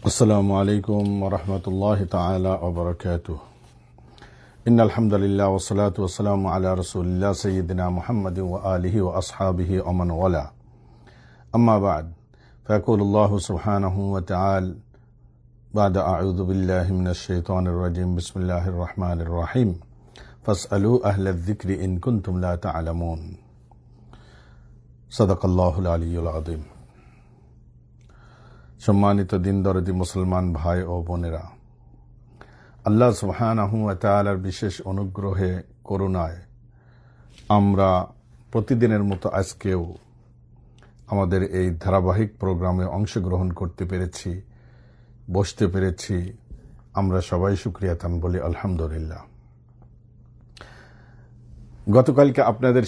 السلام عليكم ورحمة الله تعالى وبركاته. إن الحمد لله والصلاة والسلام على رسول الله سيدنا محمد وآله وأصحابه ومن والاه. أما بعد، فيقول الله سبحانه وتعالى بعد أعوذ بالله من الشيطان الرجيم بسم الله الرحمن الرحيم فاسألوا أهل الذكر إن كنتم لا تعلمون. صدق الله العلي العظيم. সম্মানিত দিনদরদি মুসলমান ভাই ও বোনেরা, আল্লাহ সুবহানাহু ওয়া তাআলার বিশেষ অনুগ্রহে করুণায় আমরা প্রতিদিনের মতো আজকেও আমাদের এই ধারাবাহিক প্রোগ্রামে অংশগ্রহণ করতে পেরেছি, বসতে পেরেছি। আমরা সবাই শুকরিয়া তান বলি আলহামদুলিল্লাহ। গতকালকে আপনাদের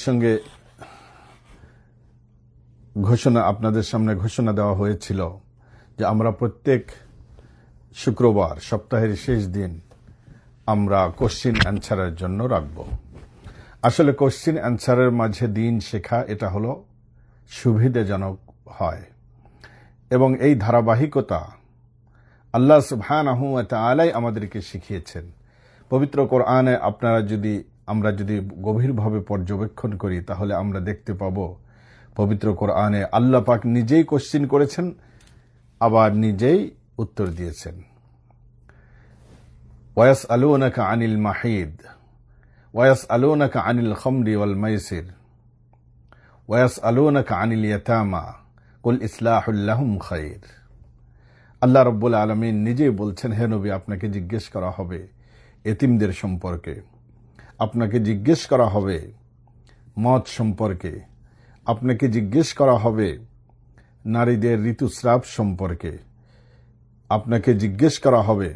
সামনে ঘোষণা দেওয়া হয়েছিল যে আমরা প্রত্যেক শুক্রবার সপ্তাহের শেষ দিন আমরা কোশ্চিন অ্যান্সারের জন্য রাখব। আসলে কোশ্চিন অ্যান্সারের মাঝে দিন শেখা এটা হলো সুবিধাজনক হয়, এবং এই ধারাবাহিকতা আল্লাহ সুবহানাহু ওয়া তাআলাই আমাদেরকে শিখিয়েছেন। পবিত্র কোরআনে আমরা যদি গভীরভাবে পর্যবেক্ষণ করি তাহলে আমরা দেখতে পাব পবিত্র কোরআনে আল্লাহ পাক নিজেই কোশ্চিন করেছেন, আবার নিজেই উত্তর দিয়েছেন। ওয়াসআলুনাকা আনিল মাহিদ ওয়াসআলুনাকা আনিল খামরি ওয়াল মাইসির ওয়াসআলুনাকা আনিল ইয়াতামা কুল ইসলাহুল লাহুম খায়র। আল্লাহ রাব্বুল আলামিন নিজেই বলছেন, হে নবী, আপনাকে জিজ্ঞেস করা হবে এতিমদের সম্পর্কে, আপনাকে জিজ্ঞেস করা হবে মদ সম্পর্কে, আপনাকে জিজ্ঞেস করা হবে নারীদের ঋতুস্রাব সম্পর্কে, আপনাকে জিজ্ঞেস করা হবে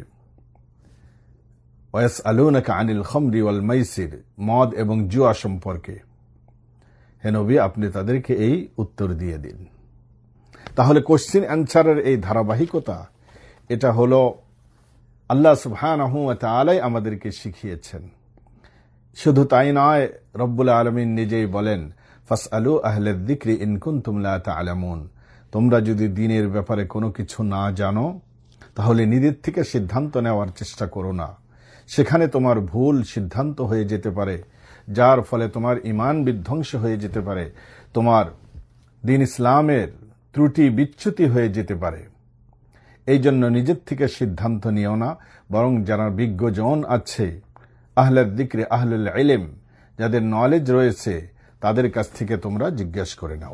ওয়াসআলুনাকা আনিল খামরি ওয়াল মাইসির, মদ এবং জুয়া সম্পর্কে। হে নবী, আপনি তাদেরকে এই উত্তর দিয়ে দিন। তাহলে কোশ্চিন অ্যান্সারের এই ধারাবাহিকতা এটা হলো আল্লাহ সুবহানাহু ওয়া তাআলাই আমাদেরকে শিখিয়েছেন। শুধু তাই নয়, রব্বুল আলামিন নিজেই বলেন, ফাসআলু আহলায যিকরি ইন কুনতুম লা তা'লামুন। তোমরা যদি দ্বীনের ব্যাপারে কোনো কিছু না জানো তাহলে নিজের থেকে সিদ্ধান্ত নেওয়ার চেষ্টা করো না। সেখানে তোমার ভুল সিদ্ধান্ত হয়ে যেতে পারে, যার ফলে তোমার ঈমান বিধ্বংস হয়ে যেতে পারে, তোমার দ্বীন ইসলামের ত্রুটি বিচ্যুতি হয়ে যেতে পারে। এই জন্য নিজের থেকে সিদ্ধান্ত নিও না, বরং যারা বিজ্ঞজন আছে, আহলায যিকরি আহলুল ইলম, যাদের নলেজ রয়েছে, তাদের কাছ থেকে তোমরা জিজ্ঞেস করে নাও।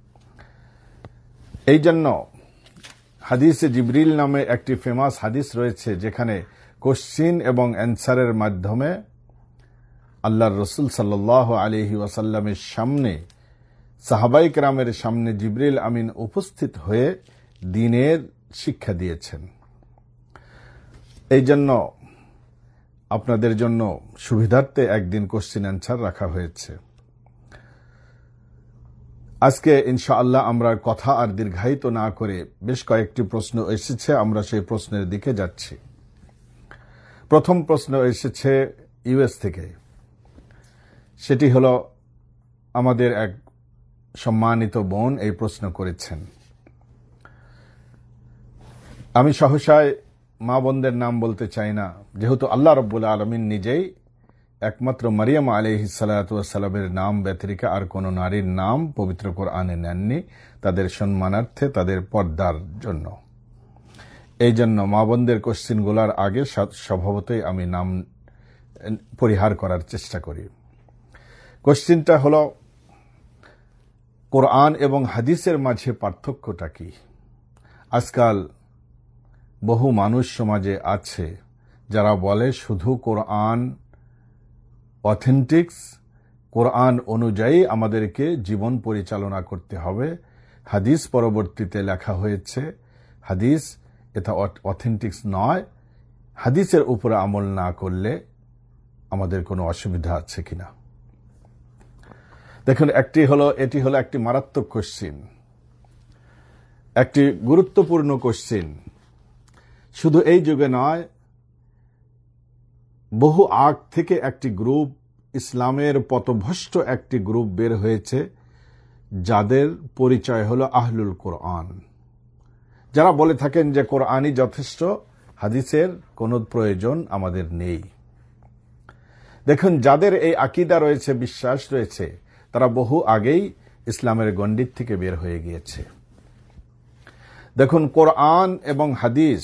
এই জন্য হাদিসে জিবরিল নামে একটি ফেমাস হাদিস রয়েছে, যেখানে কোশ্চিন এবং অ্যান্সারের মাধ্যমে আল্লাহর রাসূল সাল্লাল্লাহু আলাইহি ওয়াসাল্লামের সামনে, সাহাবায়ে কেরামের সামনে জিবরিল আমিন উপস্থিত হয়ে দ্বীনের শিক্ষা দিয়েছেন। এই জন্য আপনাদের জন্য সুবিধার্থে একদিন কোশ্চিন অ্যান্সার রাখা হয়েছে। আজকে ইনশাআল্লাহ আমরা কথা আর দীর্ঘায়িত না করে বেশ কয়েকটি প্রশ্ন এসেছে, আমরা সেই প্রশ্নের দিকে যাচ্ছি। প্রথম প্রশ্ন এসেছে ইউএস থেকে। সেটি হলো, আমাদের এক সম্মানিত বোন এই প্রশ্ন করেছেন। আমি সহসায় মা বোনদের নাম বলতে চাই না, যেহেতু আল্লাহ রাব্বুল আলামিন নিজেই একমাত্র মারিয়াম আলাইহিস সালাতু ওয়াস সালামের নাম ব্যতিরেকে আর কোন নারীর নাম পবিত্র কোরআনে নেননি, তাদের সম্মানার্থে, তাদের পর্দার জন্য। এই জন্য মা বোনদের কোশ্চিনগুলোর আগে স্বভাবতই আমি নাম পরিহার করার চেষ্টা করি। কোশ্চিনটা হলো, কোরআন এবং হাদিসের মাঝে পার্থক্যটা কি? আজকাল বহু মানুষ সমাজে আছে যারা বলে শুধু কোরআন অথেন্টিক্স, কোরআন অনুযায়ী আমাদেরকে জীবন পরিচালনা করতে হবে, হাদিস পরবর্তীতে লেখা হয়েছে, হাদিস এটা অথেন্টিক্স নয়, হাদিসের উপরে আমল না করলে আমাদের কোনো অসুবিধা আছে কিনা। দেখুন, এটি হলো একটি মারাত্মক কোশ্চিন, একটি গুরুত্বপূর্ণ কোশ্চিন। শুধু এই যুগে নয়, বহু আগ থেকে একটি গ্রুপ, ইসলামের পথভ্রষ্ট একটি গ্রুপ বের হয়েছে, যাদের পরিচয় হলো আহলুল কোরআন, যারা বলে থাকেন যে কোরআনই যথেষ্ট, হাদিসের কোনো প্রয়োজন আমাদের নেই। দেখুন, যাদের এই আকীদা রয়েছে, বিশ্বাস রয়েছে, তারা বহু আগেই ইসলামের গণ্ডির থেকে বের হয়ে গিয়েছে। দেখুন, কোরআন এবং হাদিস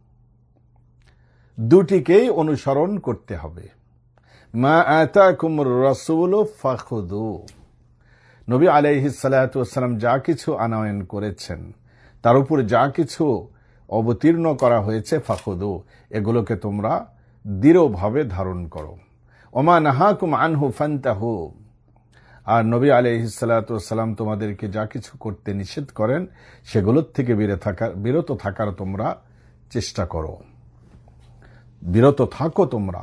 দুটিকেই অনুসরণ করতে হবে। মা আতাকুমুর রাসূলু ফাখুযু, নবী আলাইহিস সালাতু ওয়াস সালাম যা কিছু আনয়ন করেছেন, তার উপর যা কিছু অবতীর্ণ করা হয়েছে, ফাখুযু, এগুলোকে তোমরা দৃঢ়ভাবে ধারণ করো। ওমা নাহাকুম আনহু ফান্তাহু, আর নবী আলাইহিস সালাতু ওয়াস সালাম তোমাদেরকে যা কিছু করতে নিষেধ করেন, সেগুলোর থেকে বিরত থাকার তোমরা চেষ্টা করো, বিরত থাকো তোমরা।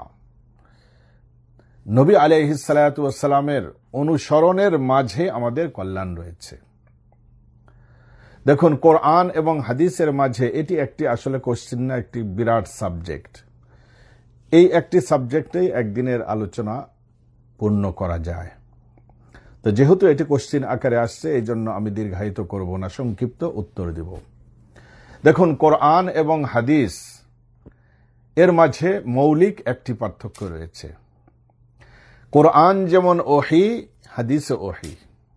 নবী আলাইহিস সালাতু ওয়াস সালামের অনুসরণের মাঝে আমাদের কল্যাণ রয়েছে। দেখুন, কোরআন এবং হাদিসের মাঝে এটি একটি আসলে কোশ্চেন না, একটি বিরাট সাবজেক্ট। এই একটি সাবজেক্টেই একদিনের আলোচনা পূর্ণ করা যায়। তো যেহেতু এটি কোশ্চেন আকারে আসছে, এই জন্য আমি দীর্ঘায়িত করব না, সংক্ষিপ্ত উত্তর দেব। দেখুন, কোরআন এবং হাদিস এর মাঝে মৌলিক একটি পার্থক্য রয়েছে। কোরআন যেমন ওহী, হাদিস ওহী।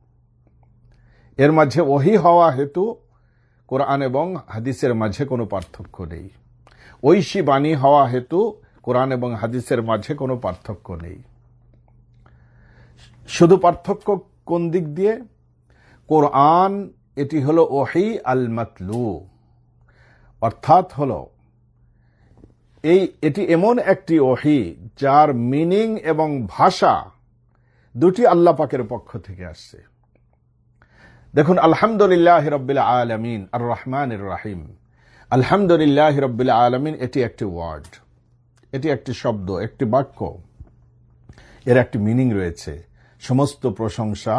এর মাঝে ওহী হওয়া হেতু কোরআন এবং হাদিসের মাঝে কোনো পার্থক্য নেই। ঐশী বাণী হওয়া হেতু কোরআন এবং হাদিসের মাঝে কোনো পার্থক্য নেই। শুধু পার্থক্য কোন দিক দিয়ে? কোরআন এটি হলো ওহী আল মাতলু, অর্থাৎ হলো এটি এমন একটি ওহী যার মিনিং এবং ভাষা দুটি আল্লাহ পাকের পক্ষ থেকে আসছে। দেখুন, আলহামদুলিল্লাহ রাব্বিল আলামিন আর রহমানির রহিম, আলহামদুলিল্লাহ রাব্বিল আলামিন, এটি একটি ওয়ার্ড, এটি একটি শব্দ, একটি বাক্য। এর একটি মিনিং রয়েছে। সমস্ত প্রশংসা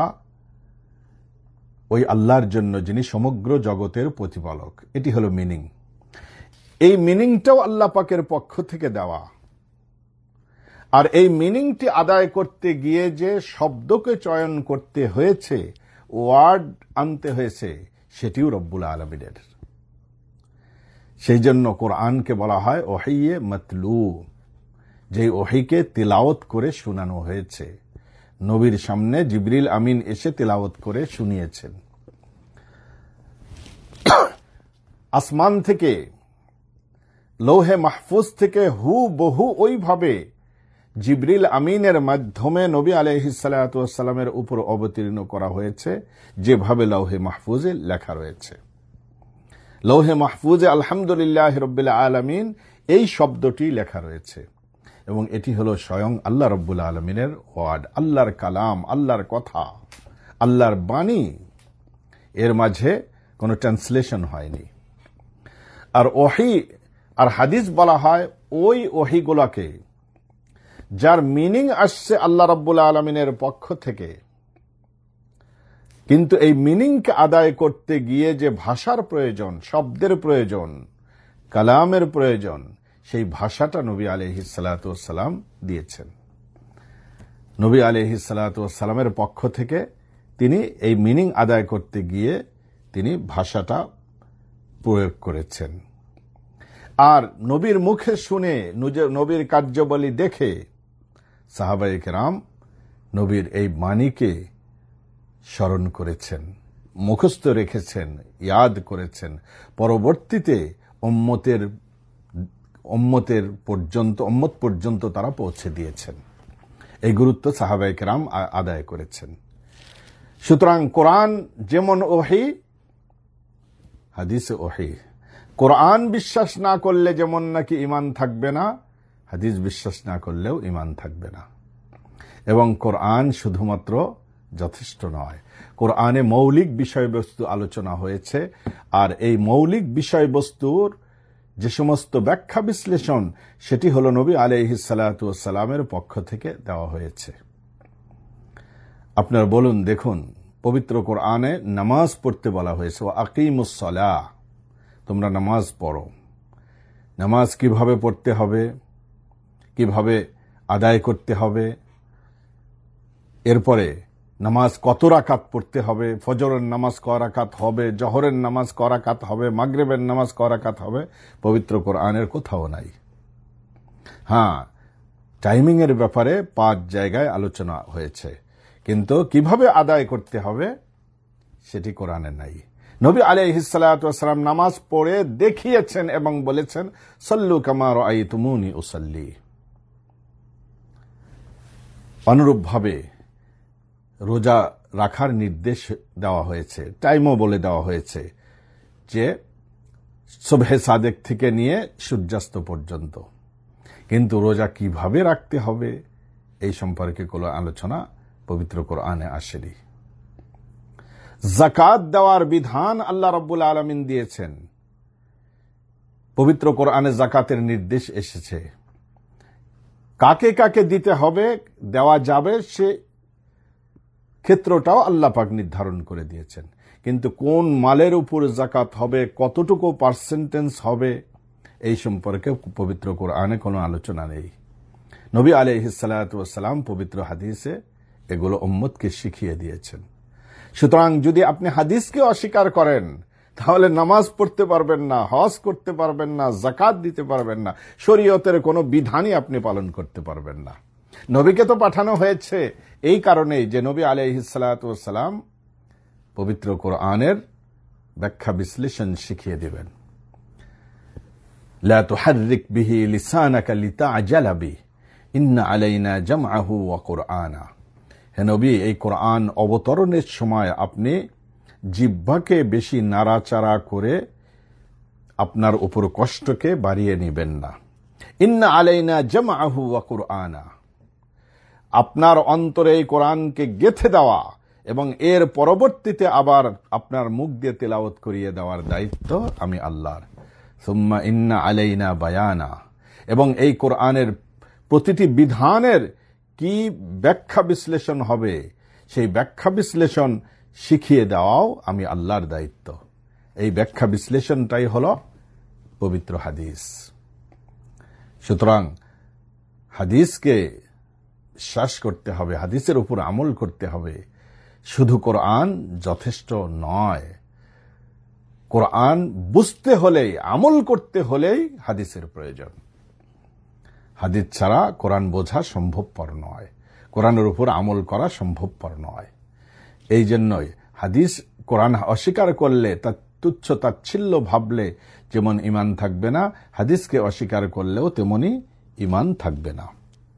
ওই আল্লাহর জন্য, যিনি সমগ্র জগতের প্রতিপালক। এটি হলো মিনিং। এই মিনিংটাও আল্লাহ পাকের পক্ষ থেকে দেওয়া। আর এই মিনিংটি আদায় করতে গিয়ে যে শব্দকে চয়ন করতে হয়েছে, ওয়ার্ড আনতে হয়েছে, সেটিও রব্বুল আলামিনের। সেই জন্য কোরআনকে বলা হয় ওহীয়ে মাতলু, যে ওহীকে তিলাওয়াত করে শোনানো হয়েছে। নবীর সামনে জিবরিল আমিন এসে তিলাওয়াত করে শুনিয়েছেন। আসমান থেকে, লৌহে মাহফুজ থেকে হুবহু ওইভাবে জিবরিল আমিনের মাধ্যমে নবী আলাইহিস সালাতু ওয়াস সালামের উপর অবতীর্ণ করা হয়েছে, যেভাবে লৌহে মাহফুজে লেখা রয়েছে। লৌহে মাহফুজে আলহামদুলিল্লাহ রাব্বিল আলামিন এই শব্দটি লেখা রয়েছে, এবং এটি হলো স্বয়ং আল্লাহ রাব্বুল আলামিনের ওয়ার্ড, আল্লাহর কালাম, আল্লাহর কথা, আল্লাহর বাণী। এর মাঝে কোনো ট্রান্সলেশন হয়নি। আর ওহী আর হাদিস বলা হয় ওই ওহীগুলোকে যার মিনিং আসছে আল্লাহ রাব্বুল আলামিনের পক্ষ থেকে, কিন্তু এই মিনিংকে আদায় করতে গিয়ে যে ভাষার প্রয়োজন, শব্দের প্রয়োজন, কালামের প্রয়োজন, সেই ভাষাটা নবী আলাইহিস সালাতু ওয়াস সালাম দিয়েছেন। নবী আলাইহিস সালাতু ওয়াস সালামের পক্ষ থেকে তিনি এই মিনিং আদায় করতে গিয়ে তিনি ভাষাটা প্রয়োগ করেছেন। আর নবীর মুখে শুনে, নবীর কার্যাবলী দেখে সাহাবায়ে কেরাম নবীর এই বাণীকে স্মরণ করেছেন, মুখস্থ রেখেছেন, ইয়াদ করেছেন। পরবর্তীতে উম্মত পর্যন্ত তারা পৌঁছে দিয়েছেন। এই গুরুত্ব সাহাবায়ে কেরাম আদায় করেছেন। সুতরাং কোরআন যেমন ওহী, হাদিসে ওহী। কোরআন বিশ্বাস না করলে যেমন নাকি ঈমান থাকবে না, হাদিস বিশ্বাস না করলেও ঈমান থাকবে না। এবং কোরআন শুধুমাত্র যথেষ্ট নয়, কোরআনে মৌলিক বিষয়বস্তু আলোচনা হয়েছে, আর এই মৌলিক বিষয়বস্তুর যে সমস্ত ব্যাখ্যা বিশ্লেষণ, সেটি হলো নবী আলাইহিস সালাতু ওয়াস সালামের পক্ষ থেকে দেওয়া হয়েছে। আপনারা বলুন, দেখুন, পবিত্র কোরআনে নামাজ পড়তে বলা হয়েছে, ওয়া আকিমুস সালাহ, তোমরা নামাজ পড়ো। নামাজ কিভাবে পড়তে হবে, কিভাবে আদায় করতে হবে, এরপরে নামাজ কত রাকাত পড়তে হবে, ফজরের নামাজ ক রাকাত হবে, জহরের নামাজ ক রাকাত হবে, মাগরিবের নামাজ ক রাকাত হবে, পবিত্র কোরআনের কোথাও নাই। হ্যাঁ, টাইমিং এর ব্যাপারে 5 জায়গায় আলোচনা হয়েছে, কিন্তু কিভাবে আদায় করতে হবে সেটি কোরআনে নাই। নবী আলাইহিস সালাতু ওয়াস সালাম নামাজ পড়ে দেখিয়েছেন এবং বলেছেন, সাল্লু কামা রাআইতুমুনি উসাল্লি। অনুরূপভাবে রোজা রাখার নির্দেশ দেওয়া হয়েছে, টাইমও বলে দেওয়া হয়েছে যে সুবহে সাদেক থেকে নিয়ে সূর্যাস্ত পর্যন্ত। কিন্তু রোজা কিভাবে রাখতে হবে এই সম্পর্কে কোনো আলোচনা পবিত্র কোরআনে আসেনি। যাকাত দেওয়ার বিধান আল্লাহ রাব্বুল আলামিন দিয়েছেন, পবিত্র কোরআনে যাকাতের নির্দেশ এসেছে। কাকে কাকে দিতে হবে, দেওয়া যাবে, সে ক্ষেত্রটাও আল্লাহ পাক নির্ধারণ করে দিয়েছেন। কিন্তু কোন মালের উপর যাকাত হবে, কতটুকু পার্সেন্টেজ হবে, এই সম্পর্কে পবিত্র কোরআনে কোনো আলোচনা নেই। নবী আলাইহিস সালাতু ওয়াস সালাম পবিত্র হাদিসে এগুলো উম্মতকে শিখিয়ে দিয়েছেন। সুতরাং যদি আপনি হাদিসকে অস্বীকার করেন, তাহলে নামাজ পড়তে পারবেন না, হজ করতে পারবেন না, যাকাত দিতে পারবেন না, শরীয়তের কোনো বিধানই আপনি পালন করতে পারবেন না। নবীকে তো পাঠানো হয়েছে এই কারণেই যে নবী আলাইহিস সালাতু ওয়াস সালাম পবিত্র কোরআনের ব্যাখ্যা বিশ্লেষণ শিখিয়ে দিবেন। লা তুহাররিক বিহি লিসানাকা লিতাআজালা বিহি ইন্না আলাইনা জামআহু ওয়া কুরআনা। হে নবী, এই কোরআন অবতরণের সময় আপনি জিহ্বাকে বেশি নাড়াচাড়া করে আপনার উপর কষ্টকে বাড়িয়ে নেবেন না। ইন্না আলাইনা জামআহু ওয়া কুরআনা, আপনার অন্তরে এই কোরআনকে গেঁথে দেওয়া এবং এর পরবর্তীতে আবার আপনার মুখ দিয়ে তেলাওয়াত করিয়ে দেওয়ার দায়িত্ব আমি আল্লাহর। সুম্মা ইন্না আলাইনা বায়ানা, এবং এই কোরআনের প্রতিটি বিধানের কি ব্যাখ্যা বিশ্লেষণ হবে, সেই ব্যাখ্যা বিশ্লেষণ শিখিয়ে দেওয়াও আমি আল্লাহর দায়িত্ব। এই ব্যাখ্যা বিশ্লেষণটাই হল পবিত্র হাদিস। সুতরাং হাদিসকে বিশ্বাস করতে হবে, হাদিসের উপর আমল করতে হবে। শুধু কোরআন যথেষ্ট নয়, কোরআন বুঝতে হলেই, আমল করতে হলেই হাদিসের প্রয়োজন। হাদিস ছাড়া কোরআন বোঝা সম্ভবপর নয়, কোরআনের উপর আমল করা সম্ভবপর নয়। এই জন্যই হাদিস, কোরআন অস্বীকার করলে, তা তুচ্ছ তাচ্ছিল্য ভাবলে যেমন ঈমান থাকবে না, হাদিসকে অস্বীকার করলেও তেমনি ঈমান থাকবে না।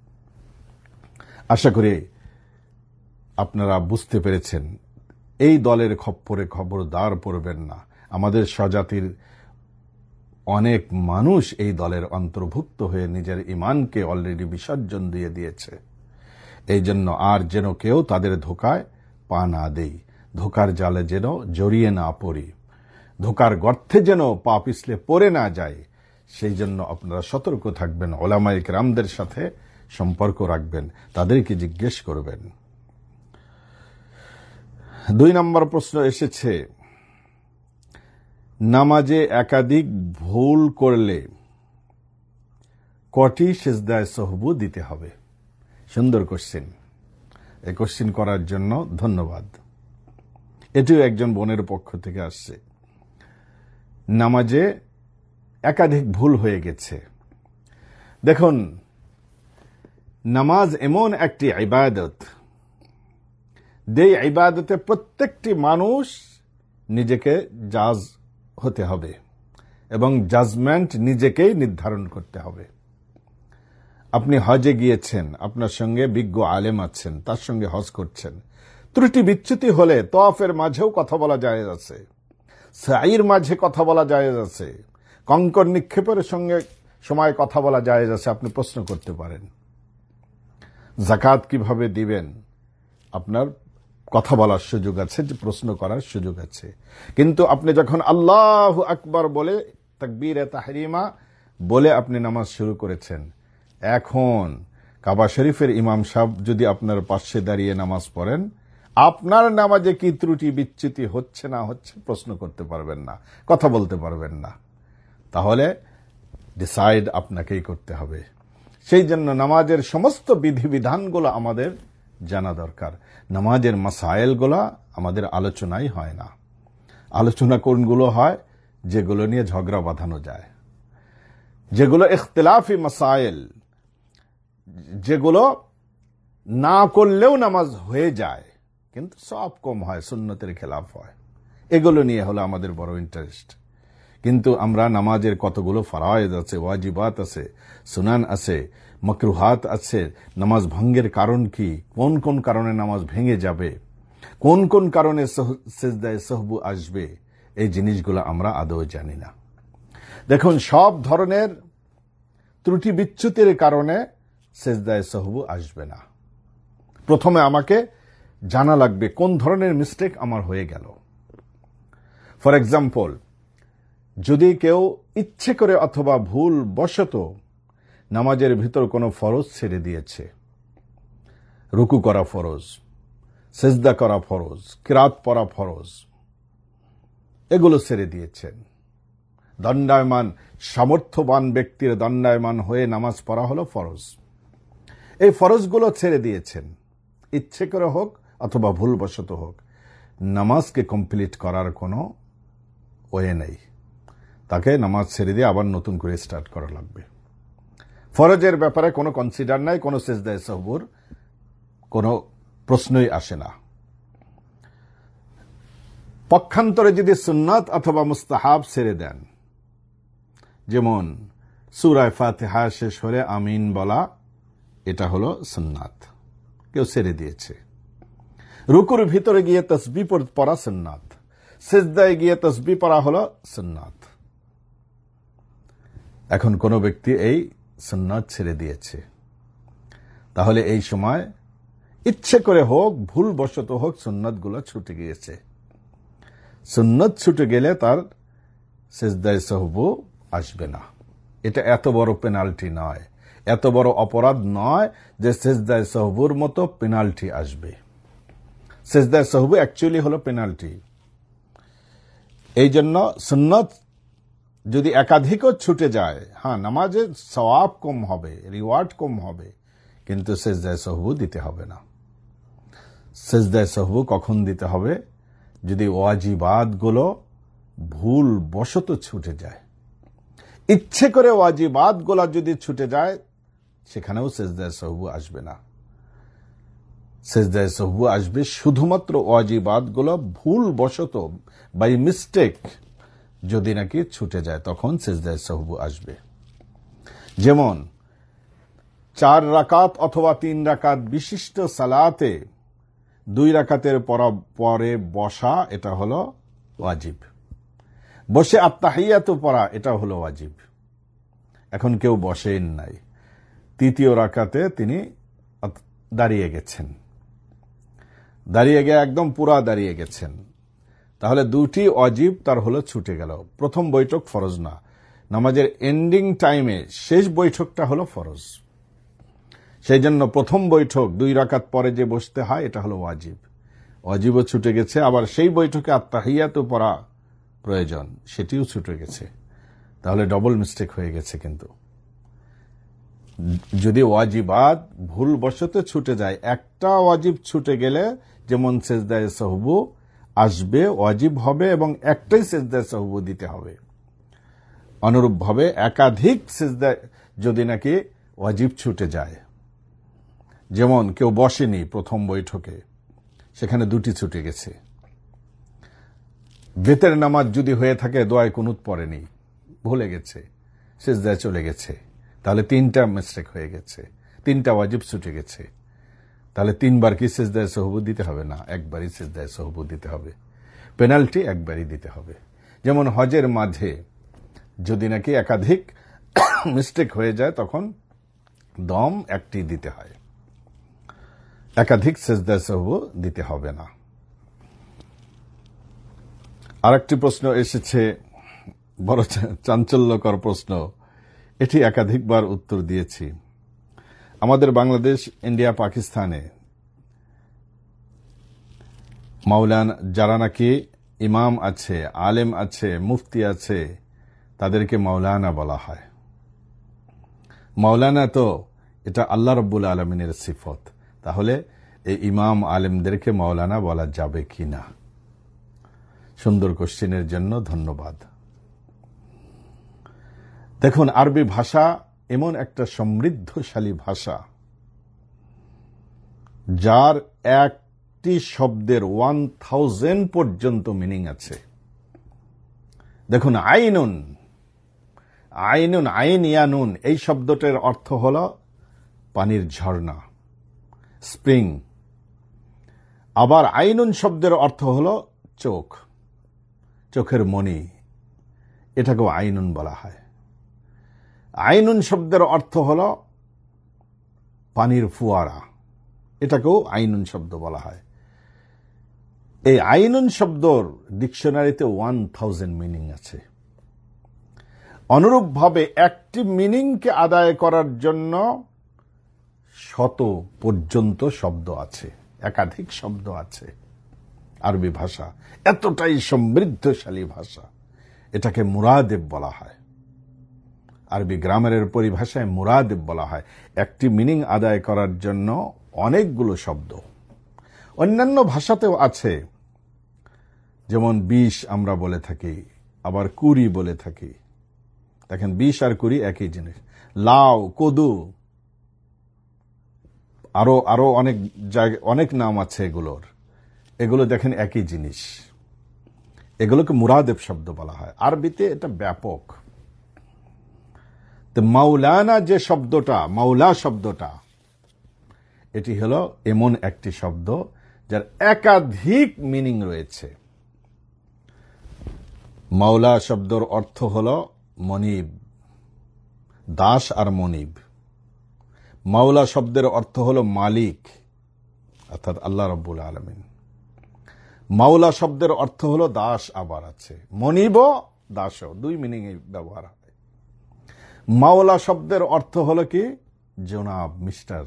আশা করি আপনারা বুঝতে পেরেছেন। এই দলের খপ্পরে খবরদার পড়বেন না। আমাদের স্বজাতির অনেক মানুষ এই দলের অন্তর্ভুক্ত হয়ে নিজের ঈমানকে অলরেডি বিসর্জন দিয়ে দিয়েছে। এই জন্য আর যেন কেউ তাদের ধোকায় পা না দেই, ধোকার জালে যেন জড়িয়ে না পড়ি, ধোকার গর্তে যেন পা পিছলে পড়ে না যায়, সেই জন্য আপনারা সতর্ক থাকবেন। ওলামায়ে কেরামদের সাথে সম্পর্ক রাখবেন, তাদেরকে জিজ্ঞেস করবেন। 2 নম্বর প্রশ্ন এসেছে, নামাজে একাধিক ভুল করলে কটি সিজদায়ে সাহবু দিতে হবে? সুন্দর কোশ্চেন। এই কোশ্চেন করার জন্য ধন্যবাদ। এটিও একজন বোনের পক্ষ থেকে আসছে। নামাজে একাধিক ভুল হয়ে গেছে। দেখুন, নামাজ এমন একটি ইবাদত, যে ইবাদতে প্রত্যেকটি মানুষ নিজেকে জাজ হতে হবে এবং জাজমেন্ট নিজেকেই নির্ধারণ করতে হবে। আপনি হজে গিয়েছেন, আপনার সঙ্গে বিজ্ঞ আলেম আছেন, তার সঙ্গে হজ করছেন। ত্রুটি বিচ্যুতি হলে তওয়াফের মাঝেও কথা বলা জায়েজ আছে, সাইর মাঝে কথা বলা জায়েজ আছে, কঙ্কর নিক্ষেপের সঙ্গে সময় কথা বলা জায়েজ আছে। আপনি প্রশ্ন করতে পারেন যাকাত কিভাবে দিবেন, আপনার কথা বলার সুযোগ আছে, যে প্রশ্ন করার সুযোগ আছে। কিন্তু আপনি যখন আল্লাহু আকবার বলে তাকবীরে তাহরিমা বলে আপনি নামাজ শুরু করেছেন, এখন কাবা শরীফের ইমাম সাহেব যদি আপনার পাশে দাঁড়িয়ে নামাজ পড়েন, আপনার নামাজে কি ত্রুটি বিচ্যুতি হচ্ছে না হচ্ছে প্রশ্ন করতে পারবেন না, কথা বলতে পারবেন না। তাহলে ডিসাইড আপনাকেই করতে হবে। সেই জন্য নামাজের সমস্ত বিধিবিধানগুলো আমাদের জানা দরকার। নামাজের মাসাইলগুলো আমাদের আলোচনাই হয় না। আলোচনা কোনগুলো হয়? যেগুলো নিয়ে ঝগড়া বাঁধানো যায়, যেগুলো ইখতিলাফি মাসাইল, যেগুলো না করলেও নামাজ হয়ে যায় কিন্তু সব কম হয়, সুন্নতের খেলাফ হয়, এগুলো নিয়ে হলো আমাদের বড় ইন্টারেস্ট। কিন্তু আমরা নামাজের কতগুলো ফরায়েজ আছে, ওয়াজিবাত আছে, সুনান আছে, মাকরুহাত আছে, নামাজ ভঙ্গের কারণ কি, কোন কোন কারণে নামাজ ভেঙে যাবে, কোন কোন কারণে সিজদায়ে সাহবু আসবে, এই জিনিসগুলো আমরা আদৌ জানি না। দেখুন, সব ধরনের ত্রুটি বিচ্যুতির কারণে সিজদায়ে সাহবু আসবে না। প্রথমে আমাকে জানা লাগবে কোন ধরনের মিস্টেক আমার হয়ে গেল। ফর এক্সাম্পল, যদি কেউ ইচ্ছে করে অথবা ভুল বশত নামাজের ভিতর কোনো ফরজ ছেড়ে দিয়েছে, রুকু করা ফরজ, সিজদা করা ফরজ, কিরাত পড়া ফরজ, এগুলো ছেড়ে দিয়েছেন, দণ্ডায়মান সামর্থ্যবান ব্যক্তির দণ্ডায়মান হয়ে নামাজ পড়া হলো ফরজ, এই ফরজগুলো ছেড়ে দিয়েছেন, ইচ্ছে করে হোক অথবা ভুলবশত হোক, নামাজকে কমপ্লিট করার কোনো ওয়ে নেই। তাকে নামাজ ছেড়ে দিয়ে আবার নতুন করে স্টার্ট করা লাগবে। ফরজের ব্যাপারে কোনো কনসিডার নাই, কোনো সিজদায়ে সাহবুর কোনো প্রশ্নই আসে না। পক্ষান্তরে যদি সুন্নাত অথবা মুস্তাহাব ছেড়ে দেন, যেমন সূরা ফাতিহা শেষ হলে আমিন বলা, এটা হলো সুন্নাত, কেউ ছেড়ে দিয়েছে। রুকুর ভিতরে গিয়ে তাসবিহ পড়া সুন্নাত, সিজদায় গিয়ে তাসবিহ পড়া হলো সুন্নাত। এখন কোন ব্যক্তি এই সুন্নাত ছেড়ে দিয়েছে, তাহলে এই সময় ইচ্ছে করে হোক ভুলবশত হোক সুন্নাতগুলো ছুটে গিয়েছে। সুন্নাত ছুটে গেলে তার সিজদায়ে সাহবু আসবে না। এটা এত বড় পেনাল্টি নয়, এত বড় অপরাধ নয় যে সিজদায়ে সাহবুর মতো পেনাল্টি আসবে। সিজদায়ে সাহবু অ্যাকচুয়ালি হলো পেনাল্টি। এই জন্য সুন্নাত যদি একাধিকও ছুটে যায়, হ্যাঁ, নামাজের সওয়াব কম হবে, রিওয়ার্ড কম হবে, কিন্তু সিজদায়ে সাহবু দিতে হবে না। সিজদায়ে সাহবু কখন দিতে হবে? যদি ওয়াজিবাতগুলো ভুল বশত ছুটে যায়। ইচ্ছে করে ওয়াজিবাতগুলো যদি ছুটে যায়, সেখানেও সিজদায়ে সাহবু আসবে না। সিজদায়ে সাহবু আসবে শুধুমাত্র ওয়াজিবাতগুলো ভুল বশত, বাই মিস্টেক যদি নাকি ছুটে যায়, তখন সিজদায়ে সাহবু আসবে। যেমন 4 রাকাত অথবা 3 রাকাত বিশিষ্ট সালাতে 2 রাকাতের পরে বসা, এটা হলো ওয়াজিব। বসে আত্তাহিয়াতু পড়া, এটা হলো ওয়াজিব। এখন কেউ বসেন নাই, 3য় রাকাতে তিনি দাঁড়িয়ে গেছেন, দাঁড়িয়ে গিয়ে একদম পুরা দাঁড়িয়ে গেছেন, তাহলে 2টি ওয়াজিব তার হলো ছুটে গেল। প্রথম বৈঠক ফরজ না, নামাজের এন্ডিং টাইমে শেষ বৈঠকটা হলো ফরজ। সেই জন্য প্রথম বৈঠক 2 রাকাত পরে যে বসতে হয়, এটা হলো ওয়াজিব। ওয়াজিবও ছুটে গেছে, আবার সেই বৈঠকে আত্তাহিয়াতু পড়া প্রয়োজন, সেটিও ছুটে গেছে, তাহলে ডবল মিস্টেক হয়ে গেছে। কিন্তু যদি ওয়াজিবাত ভুলবশত ছুটে যায়, একটা ওয়াজিব ছুটে গেলে যেমন সিজদায়ে সাহবু আসবে, ওয়াজিব হবে, এবং একটাই সিজদায়ে সাহবু দিতে হবে। অনুরূপভাবে একাধিক সিজদা যদি নাকি ওয়াজিব ছুটে যায়, যেমন কেউ বসেনি প্রথম বৈঠকে, সেখানে 2টি ছুটে গেছে। বেতের নামাজ যদি হয়ে থাকে, দোয়ায় কুনুত পড়েনি, ভুলে গেছে, সিজদায় চলে গেছে, তাহলে 3টা মিস্টেক হয়ে গেছে, 3টা ওয়াজিব ছুটে গেছে। তাহলে 3 বার কি সিজদায়ে সাহবু দিতে হবে? না, একবারই সিজদায়ে সাহবু দিতে হবে। পেনাল্টি একবারই দিতে হবে। যেমন হজের মাঝে যদি নাকি একাধিক মিস্টেক হয়ে যায়, তখন দম একটি দিতে হয়, একাধিক সিজদায়ে সাহবু দিতে হবে না। আরেকটি প্রশ্ন এসেছে, বড় চাঞ্চল্যকর প্রশ্ন, এটি একাধিকবার উত্তর দিয়েছি। আমাদের বাংলাদেশ, ইন্ডিয়া, পাকিস্তানে মাওলানা যারা নাকি ইমাম আছে, আলেম আছে, মুফতি আছে, তাদেরকে মাওলানা বলা হয়। মাওলানা তো এটা আল্লাহ রাব্বুল আলামিনের সিফত, তাহলে এই ইমাম আলেমদেরকে মাওলানা বলা যাবে কিনা? সুন্দর কোশ্চেনের জন্য ধন্যবাদ। দেখুন, আরবি ভাষা এমন একটা সমৃদ্ধশালী ভাষা যার একটি শব্দের 1000 পর্যন্ত মিনিং আছে। দেখুন, আইনুন, আইনুন, আইন ইয়ানুন, এই শব্দটার অর্থ হল পানির ঝর্ণা, স্প্রিং। আবার আইনুন শব্দের অর্থ হল চোখ, চোখের মণি, এটাকেও আইনুন বলা হয়। আইনুন শব্দের অর্থ হল পানির ফুয়ারা, এটাকেও আইনুন শব্দ বলা হয়। এই আইনুন শব্দর ডিকশনারিতে 1000 মিনিং আছে। অনুরূপভাবে একটি মিনিংকে আদায় করার জন্য 100 পর্যন্ত শব্দ আছে, একাধিক শব্দ আছে। আরবি ভাষা এতটাই সমৃদ্ধশালী ভাষা, এটাকে মুরাদেব বলা হয়। আরবি গ্রামারের পরিভাষায় মুরাদেব বলা হয়। একটি মিনিং আদায় করার জন্য অনেকগুলো শব্দ। অন্যান্য ভাষাতেও আছে, যেমন 20 আমরা বলে থাকি, আবার 20 বলে থাকি। দেখেন, 20 আর 20 একই জিনিস। লাউ, কদু, আরো অনেক জায়গা, অনেক নাম আছে এগুলোর। এগুলো দেখেন একই জিনিস, এগুলোকে মুরাদেব শব্দ বলা হয়। আরবিতে এটা ব্যাপক। তো মাওলানা যে শব্দটা, মাওলা শব্দটা, এটি হলো এমন একটি শব্দ যার একাধিক মিনিং রয়েছে। মাওলা শব্দর অর্থ হল মনিব, দাস আর মনিব। মাওলা শব্দের অর্থ হল মালিক, অর্থাৎ আল্লাহ রাব্বুল আলামিন। মাওলা শব্দের অর্থ হল দাস, আবার আছে মনিব, দাসও, 2 মিনিং ব্যবহার হয়। মাওলা শব্দের অর্থ হল কি? জনাব, মিস্টার।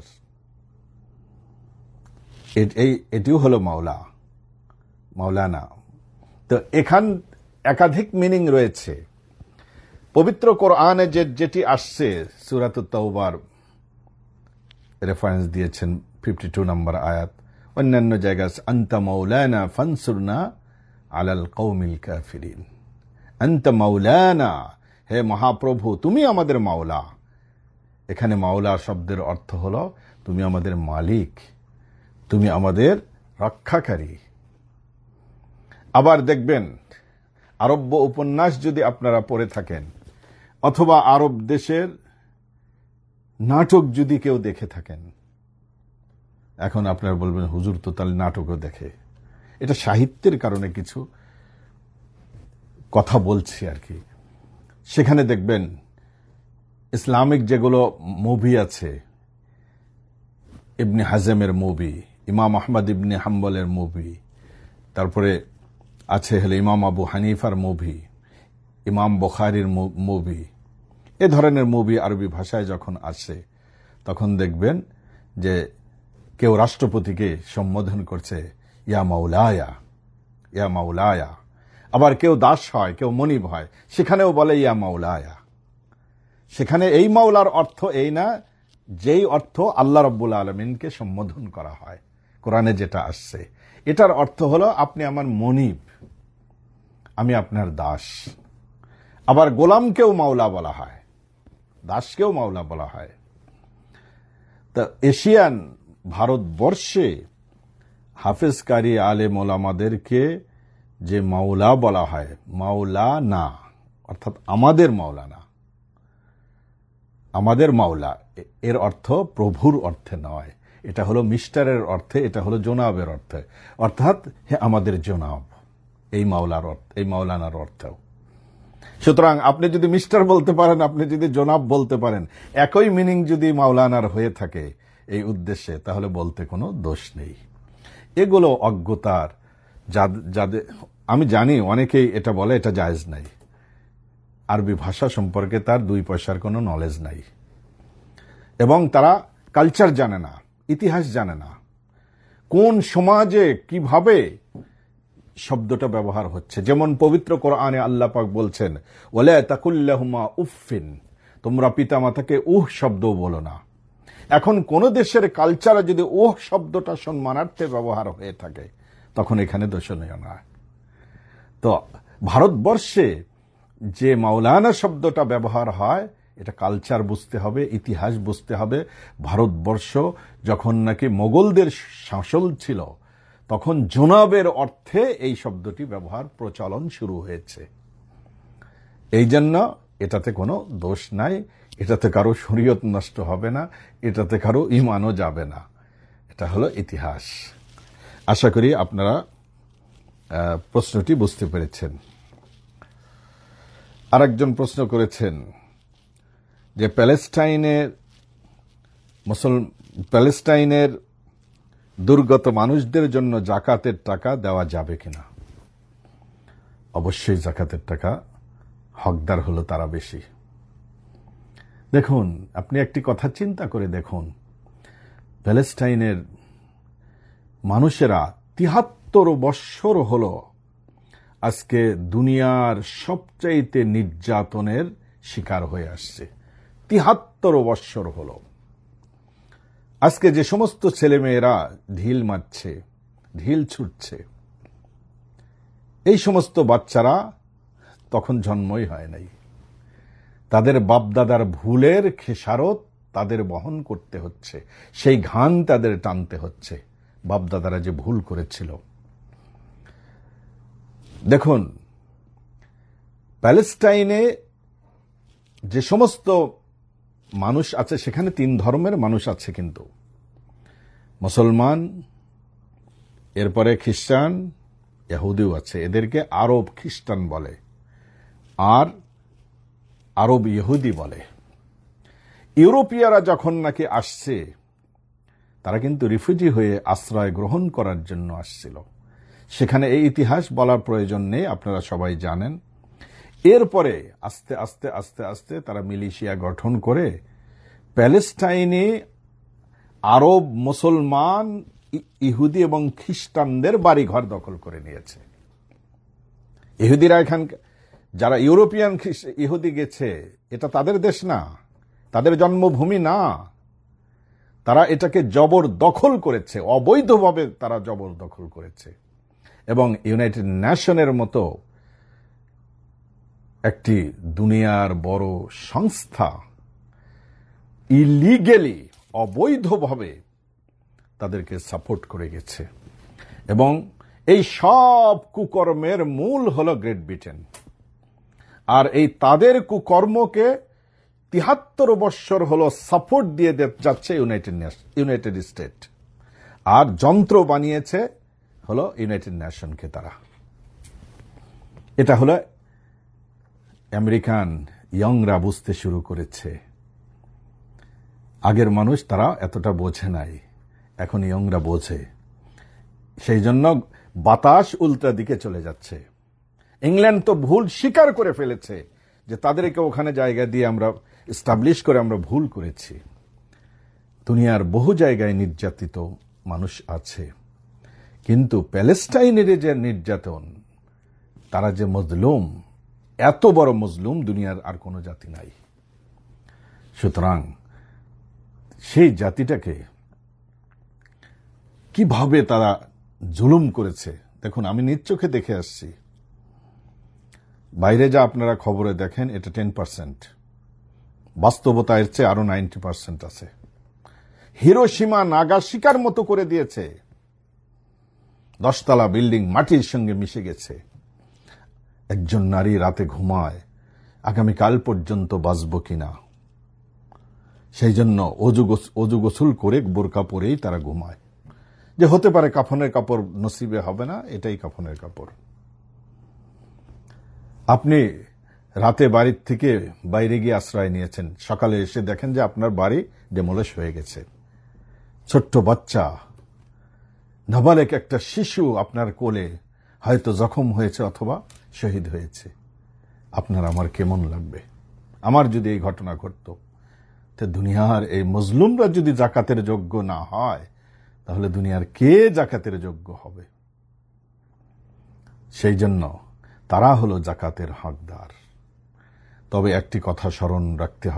এটিও হলো মাওলা, মাওলানা। তো এখান একাধিক মিনিং রয়েছে। পবিত্র কোরআনে যেটি আসছে, সূরাতুত তাওবার রেফারেন্স দিয়েছেন 52 নম্বর আয়াত। অন্যান্য জায়গায় আনতা মাওলানা ফানসুরনা আলাল কওমিল কাফিরিন। আনতা মাওলানা, হে মহাপ্রভু, তুমি আমাদের মাওলা। এখানে মাওলা শব্দের অর্থ হলো তুমি আমাদের মালিক, তুমি আমাদের রক্ষাকারী। আবার দেখবেন, আরব্য উপন্যাস যদি আপনারা পড়ে থাকেন, অথবা আরব দেশের নাটক যদি কেউ দেখে থাকেন, এখন আপনারা বলবেন হুজুর তো তাহলে নাটকও দেখে। এটা সাহিত্যের কারণে কিছু কথা বলছি আর কি। সেখানে দেখবেন ইসলামিক যেগুলো মুভি আছে, ইবনে হাজমের মুভি, ইমাম আহমদ ইবনে হাম্বলের মুভি, তারপরে আছে হলে ইমাম আবু হানিফার মুভি, ইমাম বুখারীর মুভি, এ ধরনের মুভি আরবি ভাষায় যখন আসে, তখন দেখবেন যে কেউ রাষ্ট্রপতিকে সম্বোধন করছে ইয়া মাওলায়া, ইয়া মাওলায়া। আবার কেউ দাস হয়, কেউ মনিব হয়, সেখানেও বলে ইয়া মাওলায়া। সেখানে এই মাওলার অর্থ এই না যেই অর্থ আল্লাহ রাব্বুল আলামিনকে সম্বোধন করা হয় কোরআনে যেটা আসছে। এটার অর্থ হলো আপনি আমার মনিব, আমি আপনার দাস। আবার গোলামকেও মাওলা বলা হয়, দাসকেও মাওলা বলা হয়। তা এশিয়ান ভারতবর্ষে হাফেজ কারি আলেম ওলামাদেরকে যে মাওলা বলা হয়, মাওলা না, অর্থাৎ আমাদের মাওলা না, আমাদের মাওলা এর অর্থ প্রভুর অর্থে নয়, এটা হলো মিস্টারের অর্থে, এটা হলো জনাবের অর্থে, অর্থাৎ হে আমাদের জনাব, এই মাওলার অর্থ, এই মাওলানার অর্থ। সুতরাং আপনি যদি মিস্টার বলতে পারেন, আপনি যদি জনাব বলতে পারেন, একই মিনিং যদি মাওলানার হয়ে থাকে এই উদ্দেশ্যে, তাহলে বলতে কোনো দোষ নেই। এগুলো অজ্ঞতার, যাদের আমি জানি অনেকেই এটা বলে এটা জায়েজ নাই, আরবি ভাষা সম্পর্কে তার 2 পয়সার কোনো নলেজ নাই, এবং তারা কালচার জানে না, ইতিহাস জানে না, কোন সমাজে কিভাবে শব্দটা ব্যবহার হচ্ছে। যেমন পবিত্র কোরআনে আল্লাহ পাক বলছেন ওয়ালা তাকুল্লাহুমা উফফিন, তোমরা পিতামাতাকে উহ শব্দ বলো না। এখন কোন দেশের কালচারে যদি ও শব্দটা সম্মানার্থে ব্যবহার হয়ে থাকে তখন এখানে দোষণীয় নয়। তো ভারতবর্ষে যে মাওলানা শব্দটা ব্যবহার হয় এটা কালচার বুঝতে হবে, ইতিহাস বুঝতে হবে। ভারতবর্ষ যখন নাকি মোগলদের শাসন ছিল তখন জনাবের অর্থে এই শব্দটি ব্যবহার প্রচলন শুরু হয়েছে। এই জন্য এটাতে কোনো দোষ নাই, এটাতে কারো শরীয়ত নষ্ট হবে না, এটাতে কারো ঈমানও যাবে না। এটা হলো ইতিহাস। আশা করি আপনারা প্রশ্নটি বুঝতে পেরেছেন। আরেকজন প্রশ্ন করেছেন যে প্যালেস্টাইনের দুর্গত মানুষদের জন্য জাকাতের টাকা দেওয়া যাবে কিনা। অবশ্যই জাকাতের টাকা হকদার হলো তারা বেশি। দেখুন, আপনি একটি কথা চিন্তা করে দেখুন, প্যালেস্টাইনের মানুষেরা ৭৩ বৎসর হলো আজকে দুনিয়ার সবচাইতে নির্যাতনের শিকার হয়ে আসছে। ৭৩ বৎসর হলো। আজকে যে সমস্ত ছেলেমেয়েরা ঢিল মারছে, ঢিল ছুটছে, এই সমস্ত বাচ্চারা তখন জন্মই হয় নাই। তাদের বাপদাদার ভুলের খেসারত তাদের বহন করতে হচ্ছে, সেই ঘান তাদের টানতে হচ্ছে, বাপদাদারা যে ভুল করেছিল। দেখুন, প্যালেস্টাইনে যে সমস্ত মানুষ আছে সেখানে ৩ ধর্মের মানুষ আছে, কিন্তু মুসলমান, এরপরে খ্রিস্টান, ইহুদিও আছে। এদেরকে আরব খ্রিস্টান বলে আর আরব ইহুদি বলে। ইউরোপীয়রা যখন নাকি আসছে তারা কিন্তু রিফিউজি হয়ে আশ্রয় গ্রহণ করার জন্য আসছিল। সেখানে এই ইতিহাস বলার প্রয়োজন নেই, আপনারা সবাই জানেন। এরপরে আস্তে আস্তে আস্তে আস্তে তারা মিলিশিয়া গঠন করে প্যালেস্টাইনে আরব, মুসলমান, ইহুদি এবং খ্রিস্টানদের বাড়িঘর দখল করে নিয়েছে। ইহুদিরা এখান যারা ইউরোপিয়ান ইহুদি গেছে, এটা তাদের দেশ না, তাদের জন্মভূমি না। তারা এটাকে জবরদখল করেছে, অবৈধভাবে তারা জবরদখল করেছে। এবং ইউনাইটেড নেশনের মতো একটি দুনিয়ার বড় সংস্থা ইলিগেলি, অবৈধভাবে তাদেরকে সাপোর্ট করে গেছে। এবং এই সব কুকর্মের মূল হলো গ্রেট ব্রিটেন। আর এই তাদের কুকর্মকে ৭৩ বৎসর হলো সাপোর্ট দিয়ে যাচ্ছে ইউনাইটেড স্টেট, আর যন্ত্র বানিয়েছে হলো ইউনাইটেড নেশনকে তারা। এটা হলো আমেরিকান ইয়ংরা বুঝতে শুরু করেছে। আগের মানুষ তারা এতটা বোঝে নাই, এখন ইয়ংরা বোঝে। সেই জন্য বাতাস উল্টা দিকে চলে যাচ্ছে। ইংল্যান্ড তো ভুল স্বীকার করে ফেলেছে যে তাদেরকে ওখানে জায়গা দিয়ে আমরা এস্টাবলিশ করে আমরা ভুল করেছি। দুনিয়ার বহু জায়গায় নির্যাতিত মানুষ আছে, কিন্তু প্যালেস্টাইনের যে নির্যাতন, তারা যে মজলুম, এত বড় মজলুম দুনিয়ার আর কোনো জাতি নাই। সুতরাং সেই জাতিটাকে কিভাবে তারা জুলুম করেছে দেখুন। আমি নিজ চোখে দেখে আসছি। বাইরে যা আপনারা খবরে দেখেন এটা 10%, বাস্তবতা এর চেয়ে আরো 90% আছে। হিরোশিমা নাগাসাকির মতো করে দিয়েছে। 10 তলা বিল্ডিং মাটির সঙ্গে মিশে গেছে। একজন নারী রাতে ঘুমায় আগামীকাল পর্যন্ত বাঁচব কিনা, সেই জন্য অজু গোসল করে বোরকা পরেই তারা ঘুমায়, যে হতে পারে কাফনের কাপড় নসিবে হবে না, এটাই কাফনের কাপড়। আপনি রাতে বাড়ির থেকে বাইরে গিয়ে আশ্রয় নিয়েছেন, সকালে এসে দেখেন যে আপনার বাড়ি ডেমোলিশ হয়ে গেছে। ছোট্ট বাচ্চা, নাবালেক একটা শিশু আপনার কোলে হয়তো জখম হয়েছে অথবা শহীদ হয়েছে। আপনার আমার কেমন লাগবে? আমার যদি এই ঘটনা ঘটতো, তো দুনিয়ার এই মজলুমরা যদি জাকাতের যোগ্য না হয়, তাহলে দুনিয়ার কে জাকাতের যোগ্য হবে? সেই জন্য তারা হলো জাকাতের হকদার। তবে একটি কথা স্মরণ রাখতে হবে,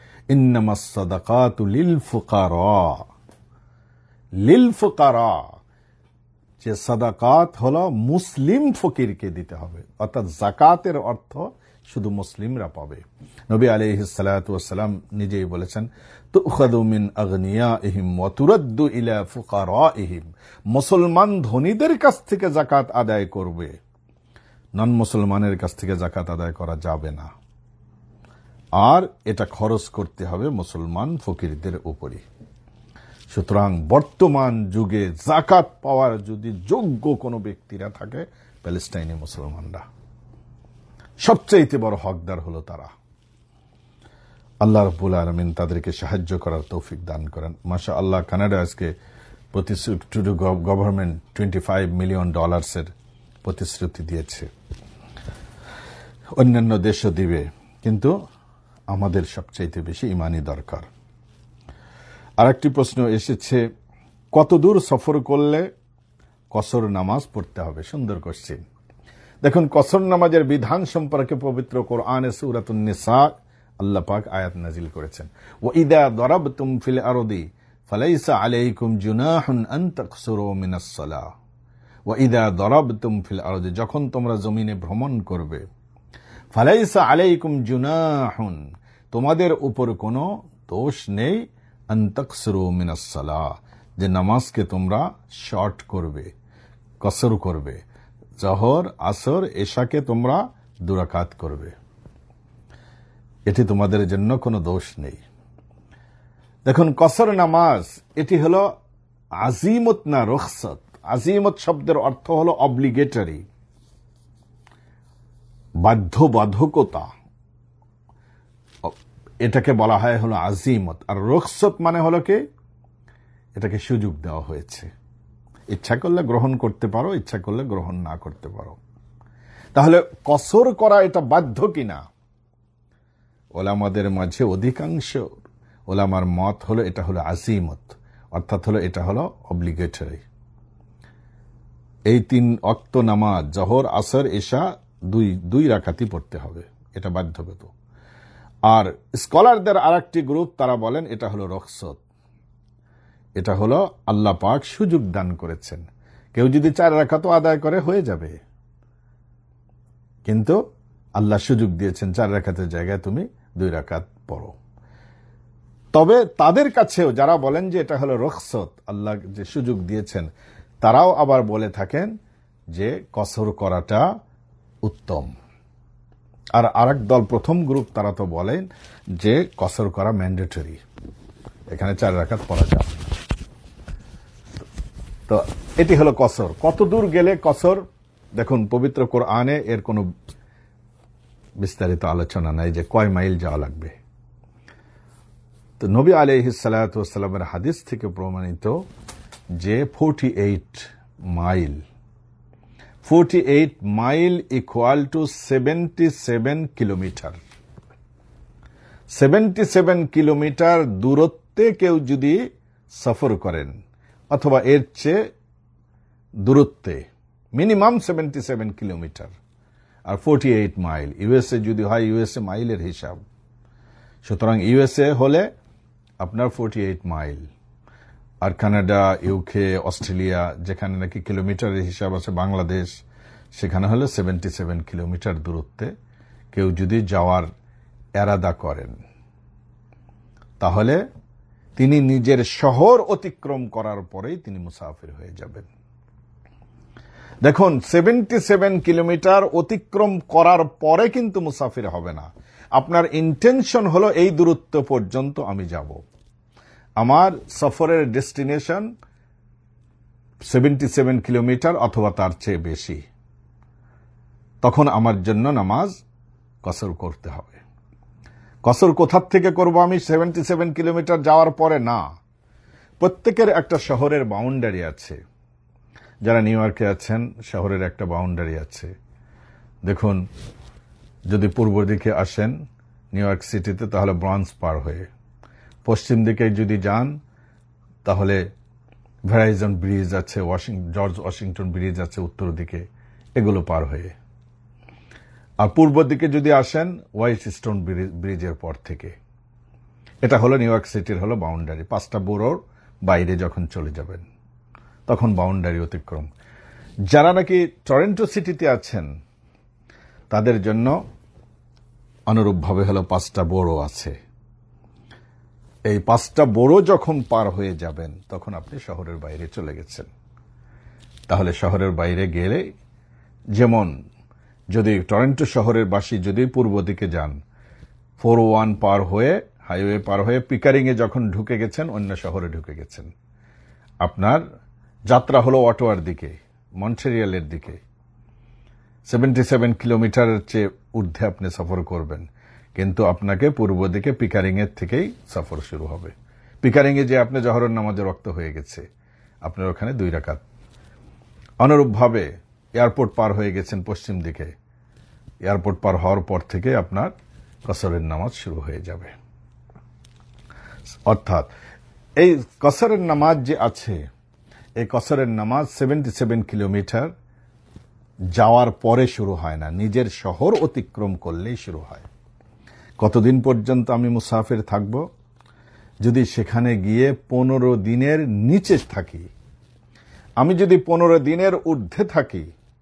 ইন্নামাস সাদাকাতু লিল ফুকারা, লিল ফুকারা, যে সাদাকাত হলো মুসলিম ফকিরকে দিতে হবে, অর্থাৎ যাকাতের অর্থ শুধু মুসলিমরা পাবে। নবী আলাইহিস সালাতু ওয়াস সালাম নিজেই বলেছেন, তুখাযু মিন আগনিয়াইহিম ওয়া তুরাদ্দু ইলা ফুকারাইহিম, মুসলমান ধনীদের কাছ থেকে যাকাত আদায় করবে, নন মুসলমানের কাছ থেকে যাকাত আদায় করা যাবে না, আর এটা খরচ করতে হবে মুসলমান ফকিরদের উপরে। সুতরাং বর্তমান যুগে যাকাত পাওয়ার যদি যোগ্য কোনো ব্যক্তিরা থাকে, প্যালেস্টাইনি মুসলমানরা সবচেয়ে বড় হকদার হলো তারা। আল্লাহ রাব্বুল আলামিন তাদেরকে সাহায্য করার তৌফিক দান করেন। মাশাআল্লাহ, কানাডা আজকে প্রতিশ্রুতি, গভর্নমেন্ট $25 মিলিয়ন প্রতিশ্রুতি দিয়েছে, অন্যান্য দেশও দিবে, কিন্তু আমাদের সবচাইতে বেশি ইমানই দরকার। আরেকটি প্রশ্ন এসেছে, কত দূর সফর করলে কসর নামাজ পড়তে হবে? সুন্দর কোশ্চেন। দেখুন, কসর নামাজের বিধান সম্পর্কে পবিত্র কোরআনে সূরাতুন নিসা আল্লাহ পাক আয়াত নাজিল করেছেন, ওয়া ইযা দারাবতুম ফিল আরদি ফালাইসা আলাইকুম জুনাহুন আন তাকসুরু মিনাস সালাহ, ওয়া ইযা দারাবতুম ফিল আরদি, যখন তোমরা জমিনে ভ্রমণ করবে, ফালাইসা আলাইকুম জুনাহুন, তোমাদের উপর কোনো দোষ নেই, আন তাকসুরু মিনাস সালাহ, যে নামাজকে তোমরা শর্ট করবে, কসর করবে, জহর, আসর, এশাকে তোমরা 2 রাকাত করবে, এটি তোমাদের জন্য কোনো দোষ নেই। দেখুন, কসর নামাজ এটি হলো আজিমত না রুখসত। আজিমত শব্দের অর্থ হলো অব্লিগেটরি, বাধ্যবাধকতা, এটাকে বলা হয় হলো আজিমত। আর রুখসত মানে হলো কি, এটাকে সুযোগ দেওয়া হয়েছে, ইচ্ছা করলে গ্রহণ করতে পারো, ইচ্ছা করলে গ্রহণ না করতে পারো। তাহলে কসর করা এটা বাধ্য কিনা? ওলামাদের মাঝে অধিকাংশ ওলামার মত হলো এটা হলো আজিমত, অর্থাৎ হলো এটা হলো অব্লিগেটরি। এই 3 ওয়াক্ত নামাজ, জহর, আসর, এশা 2 রাকাতই পড়তে হবে, এটা বাধ্যগত। আর স্কলারদের আরেকটি গ্রুপ, তারা বলেন এটা হলো রুখসত, এটা হলো আল্লাহ পাক সুযোগ দান করেছেন, কেউ যদি 4 রাকাতও আদায় করে হয়ে যাবে, কিন্তু আল্লাহ সুযোগ দিয়েছেন 4 রাকাতের জায়গায় তুমি 2 রাকাত পড়ো। তবে তাদের কাছেও যারা বলেন যে এটা হলো রুখসত, আল্লাহ যে সুযোগ দিয়েছেন, তারাও আবার বলে থাকেন যে কসর করাটা উত্তম। আর আরেক দল, প্রথম গ্রুপ, তারা তো বলেন যে কসর করা ম্যান্ডেটরি, এখানে 4 রাকাত পড়া যাবে না। তো এটি হলো কসর। কত দূর গেলে কসর? দেখুন, পবিত্র কোরআনে এর কোনো বিস্তারিত আলোচনা নাই যে কয় মাইল যাওয়া লাগবে। তো নবী আলাইহিস সালাতু ওয়াস সালামের হাদিস থেকে প্রমাণিত যে 48 mile, 48 mile equal to 77 kilometre. 77 kilometre দূরত্বে কেউ যদি সফর করেন, অথবা এর চেয়ে দূরত্বে, মিনিমাম 77 কিলোমিটার, আর 48 মাইল, ইউএসএ যদি হয় ইউএসএ মাইলের হিসাব, সুতরাং ইউএসএ হলে আপনার 48 মাইল, আর কানাডা, ইউকে, অস্ট্রেলিয়া, যেখানে নাকি কিলোমিটারের হিসাব আছে, বাংলাদেশ, সেখানে হলে 77 কিলোমিটার দূরত্বে কেউ যদি যাওয়ার এরাদা করেন, তাহলে তিনি নিজের শহর অতিক্রম করার পরেই তিনি মুসাফির হয়ে যাবেন। দেখুন, 77 কিলোমিটার অতিক্রম করার পরে কিন্তু মুসাফির হবে না। আপনার ইন্টেনশন হলো এই দূরত্ব পর্যন্ত আমি যাব, আমার সফরের ডেস্টিনেশন 77 কিলোমিটার অথবা তার চেয়ে বেশি, তখন আমার জন্য নামাজ কসর করতে হবে। কসর কোথার থেকে করব আমি? 77 কিলোমিটার যাওয়ার পরে না। প্রত্যেকের একটা শহরের বাউন্ডারি আছে। যারা নিউ ইয়র্কে আছেন, শহরের একটা বাউন্ডারি আছে। দেখুন, যদি পূর্ব দিকে আসেন নিউ ইয়র্ক সিটিতে, তাহলে ব্রঞ্জ পার হয়ে, পশ্চিম দিকে যদি যান তাহলে ভেরাইজন ব্রিজ আছে, জর্জ ওয়াশিংটন ব্রিজ আছে উত্তর দিকে, এগুলো পার হয়ে। আর পূর্ব দিকে যদি আসেন হোয়াইট স্টোন ব্রিজের পর থেকে। এটা হলো নিউ ইয়র্ক সিটির হলো বাউন্ডারি। 5টা বরোর বাইরে যখন চলে যাবেন তখন বাউন্ডারি অতিক্রম। যারা নাকি টরন্টো সিটিতে আছেন তাদের জন্য অনুরূপভাবে হলো 5টা বরো আছে। এই 5টা বরো যখন পার হয়ে যাবেন তখন আপনি শহরের বাইরে চলে গেছেন। তাহলে শহরের বাইরে গেলে, যেমন যদি টরন্টো শহরের বাসী যদি পূর্ব দিকে যান, 401 পার হয়ে, হাইওয়ে পার হয়ে পিকারিংয়ে যখন ঢুকে গেছেন, অন্য শহরে ঢুকে গেছেন। আপনার যাত্রা হলো অটোয়ার দিকে, মন্ট্রিয়ালের দিকে। 77 কিলোমিটারের চেয়ে ঊর্ধ্বে আপনি সফর করবেন, কিন্তু আপনাকে পূর্ব দিকে পিকারিংয়ের থেকেই সফর শুরু হবে। পিকারিংয়ে যে আপনি জহরের নামাজে রক্ত হয়ে গেছে, আপনার ওখানে 2 রাকাত। অনুরূপভাবে এয়ারপোর্ট পার হয়ে গেছেন পশ্চিম দিকে, এয়ারপোর্ট পার হওয়ার পর থেকে আপনার কসরের নামাজ শুরু হয়ে যাবে। অর্থাৎ এই কসরের নামাজ যে আছে, এই কসরের নামাজ 77 কিলোমিটার যাওয়ার পরে শুরু হয় না, নিজের শহর অতিক্রম করলেই শুরু হয়। কতদিন পর্যন্ত আমি মুসাফির থাকব? যদি সেখানে গিয়ে 15 দিনের নিচে থাকি। আমি যদি 15 দিনের ঊর্ধ্বে থাকি,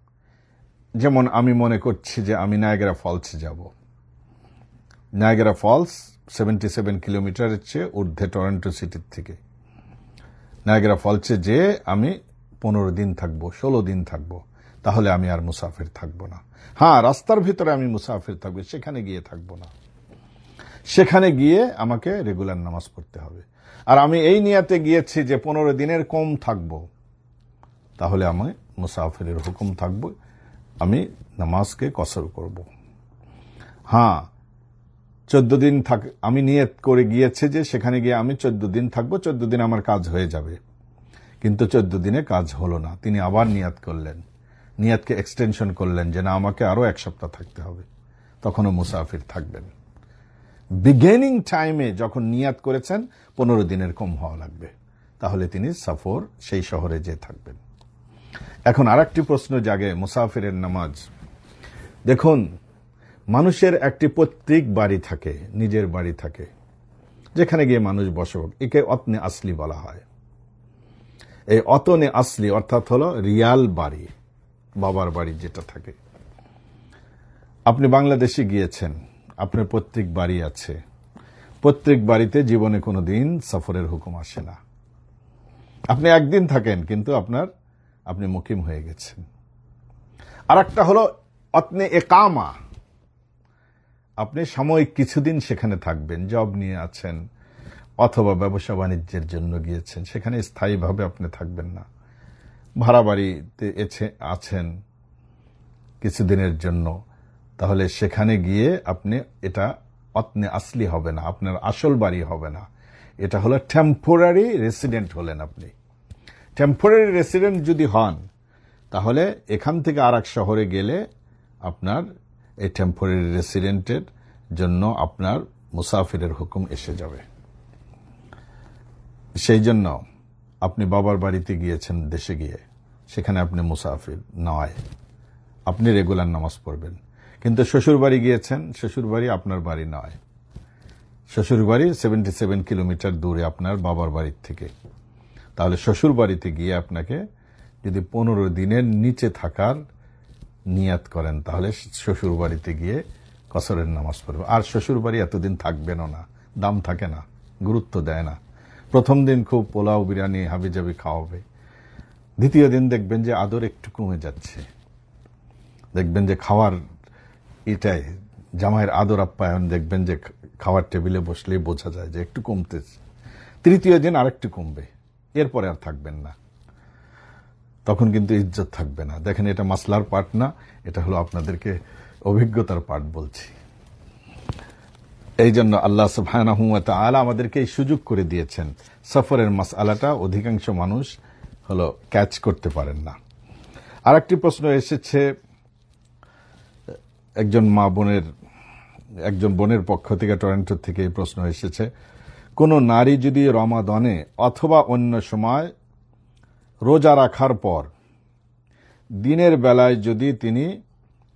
যেমন আমি মনে করছি যে আমি নায়াগ্রা ফলস যাব। নায়াগ্রা ফলস 77 কিলোমিটারের চেয়ে ঊর্ধ্বে টরন্টো সিটির থেকে। নায়াগ্রা ফলসে যে আমি 15 দিন থাকবো, 16 দিন থাকবো, তাহলে আমি আর মুসাফির থাকবো না। হ্যাঁ, রাস্তার ভিতরে আমি মুসাফির থাকবো, সেখানে গিয়ে থাকবো না। সেখানে গিয়ে আমাকে রেগুলার নামাজ পড়তে হবে। আর আমি এই নিয়াতে গিয়েছি যে 15 দিনের কম থাকবো, তাহলে আমি মুসাফিরের হুকুম থাকবো, আমি নামাজকে কসর করব। হ্যাঁ, 14 দিন আমি নিয়ত করে গিয়েছি যে সেখানে গিয়ে আমি 14 দিন থাকবো, 14 দিন আমার কাজ হয়ে যাবে, কিন্তু 14 দিনে কাজ হলো না। তিনি আবার নিয়াত করলেন, নিয়াতকে এক্সটেনশন করলেন যে না, আমাকে আরো 1 সপ্তাহ থাকতে হবে, তখনও মুসাফির থাকবেন। বিগিনিং টাইমে যখন নিয়াত করেছেন 15 দিনের কম হওয়া লাগবে, তাহলে তিনি সফর সেই শহরে যে থাকবেন। এখন আরেকটি প্রশ্ন জাগে, মুসাফিরের নামাজ। দেখুন, মানুষের একটি পৈতৃক বাড়ি থাকে, নিজের বাড়ি থাকে, যেখানে গিয়ে মানুষ বসবাস, একে অতনে আসলি বলা হয়। এই অতনে আসলি অর্থাৎ হলো রিয়াল বাড়ি, বাবার বাড়ি যেটা থাকে। আপনি বাংলাদেশে গিয়েছেন, আপনার পৈতৃক বাড়ি আছে। পৈতৃক বাড়িতে জীবনে কোনো দিন সফরের হুকুম আসে না। আপনি একদিন থাকেন, কিন্তু আপনি মুকিম হয়ে গেছেন। আর একটা হলো অতনে একামা, আপনি সাময়িক কিছুদিন সেখানে থাকবেন, জব নিয়ে আছেন অথবা ব্যবসা বাণিজ্যের জন্য গিয়েছেন, সেখানে স্থায়ীভাবে আপনি থাকবেন না, ভাড়া বাড়িতে আছেন কিছুদিনের জন্য, তাহলে সেখানে গিয়ে আপনি এটা অতনে আসলি হবে না, আপনার আসল বাড়ি হবে না। এটা হলো টেম্পোরারি রেসিডেন্ট হলেন আপনি। টেম্পোরারি রেসিডেন্ট যদি হন, তাহলে এখান থেকে আর এক শহরে গেলে আপনার এই টেম্পোরারি রেসিডেন্টের জন্য আপনার মুসাফিরের হুকুম এসে যাবে। সেই জন্য আপনি বাবার বাড়িতে গিয়েছেন, দেশে গিয়ে, সেখানে আপনি মুসাফির নয়, আপনি রেগুলার নামাজ পড়বেন। কিন্তু শ্বশুর বাড়ি গিয়েছেন, শ্বশুর বাড়ি আপনার বাড়ি নয়, শ্বশুর বাড়ি 77 কিলোমিটার দূরে আপনার বাবার বাড়ির থেকে। তাহলে শ্বশুর বাড়িতে গিয়ে আপনাকে যদি 15 দিনের নিচে থাকার নিয়াত করেন, তাহলে শ্বশুর বাড়িতে গিয়ে কসরের নামাজ পড়বে। আর শ্বশুর বাড়ি এতদিন থাকবেনও না, দাম থাকে না, গুরুত্ব দেয় না। প্রথম দিন খুব পোলাও বিরিয়ানি হাবিজাবি খাওয়াবে, দ্বিতীয় দিন দেখবেন যে আদর একটু কমে যাচ্ছে, দেখবেন যে খাওয়ার এটাই জামাইয়ের আদর আপ্যায়ন, দেখবেন যে খাওয়ার টেবিলে বসলেই বোঝা যায় যে একটু কমতেছে। তৃতীয় দিন আরেকটু কমবে, এরপরে আর থাকবেন না, তখন কিন্তু ইজ্জত থাকবে না। দেখেন, এটা মাসলার পাঠ না, এটা হলো আপনাদেরকে অভিজ্ঞতার পাঠ বলছি। এই জন্য আল্লাহ সুবহানাহু ওয়া তাআলা আমাদেরকে এই সুযোগ করে দিয়েছেন। সফরের মাসআলাটা অধিকাংশ মানুষ হলো ক্যাচ করতে পারেন না। আরেকটি প্রশ্ন এসেছে একজন বোনের পক্ষ থেকে, টরন্টো থেকে এই প্রশ্ন এসেছে, কোন নারী যদি রমাদানে অথবা অন্য সময় রোজা রাখার পর দিনের বেলায় যদি তিনি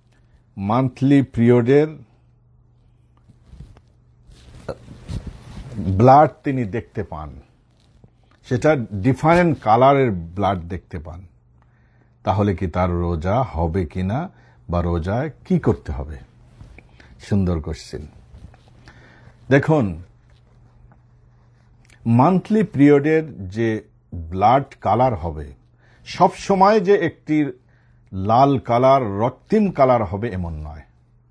মান্থলি পিরিয়ডের ব্লাড তিনি দেখতে পান, সেটা ডিফারেন্ট কালারের ব্লাড দেখতে পান, তাহলে কি তার রোজা হবে কিনা বা রোজায় কি করতে হবে? সুন্দর কোশ্চেন। দেখুন, মান্থলি পিরিয়ডের যে ব্লাড কালার হবে সব সময় যে একটি লাল কালার, রক্তিম কালার হবে এমন নয়।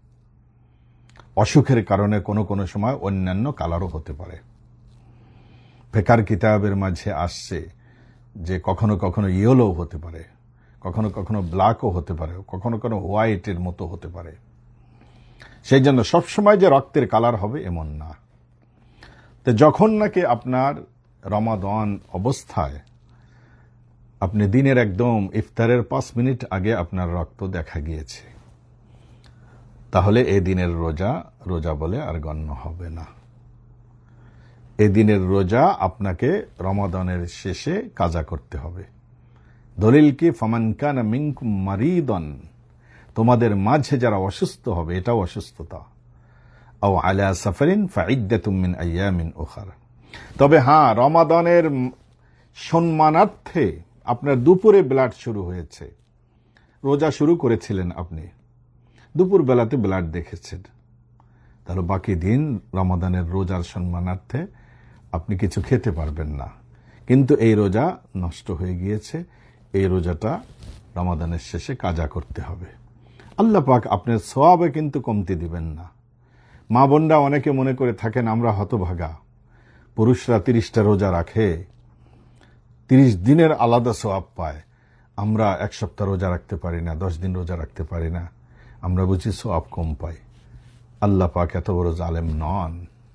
অসুখের কারণে কোনো কোনো সময় অন্যান্য কালারও হতে পারে। ফিকহের কিতাবের মাঝে আসছে যে কখনো কখনো ইয়েলো হতে পারে, কখনো কখনো ব্ল্যাকও হতে পারে, কখনো কখনো হোয়াইটের মতো হতে পারে। সেই জন্য সবসময় যে রক্তের কালার হবে এমন না। তো যখন নাকি আপনার রমাদান অবস্থায় আপনি দিনের একদম ইফতারের 5 মিনিট আগে আপনার রক্ত দেখা গিয়েছে, তাহলে এই দিনের রোজা রোজা বলে আর গণ্য হবে না। এই দিনের রোজা আপনাকে রমাদানের শেষে কাজা করতে হবে। দলিল কি? ফামান কানা মিনকুম মারিদান, তোমাদের মাঝে যারা অসুস্থ হবে, এটাও অসুস্থতা, আও আলা সাফারিন ফাইদ্দাতুম মিন আইয়ামিন উখার। তবে হ্যাঁ, রমাদানের সম্মানার্থে আপনার দুপুরে ব্লাড শুরু হয়েছে, রোজা শুরু করেছিলেন আপনি, দুপুর বেলাতে ব্লাড দেখেছেন, তাহলে বাকি দিন রমাদানের রোজার সম্মানার্থে আপনি কিছু খেতে পারবেন না। কিন্তু এই রোজা নষ্ট হয়ে গিয়েছে, এই রোজাটা রমাদানের শেষে কাজা করতে হবে। আল্লাহ পাক আপনার সওয়াবে কিন্তু কমতি দিবেন না। মা বোনরা অনেকে মনে করে থাকেন আমরা হতভাগা, পুরুষরা 30টা রোজা রাখে, 30 দিনের আলাদা সওয়াব পায়, আমরা 1 সপ্তাহ রোজা রাখতে পারি না, 10 দিন রোজা রাখতে পারি না, আমরা বুঝি সওয়াব কম পাই। আল্লাহ পাক এত বড় জালেম নন।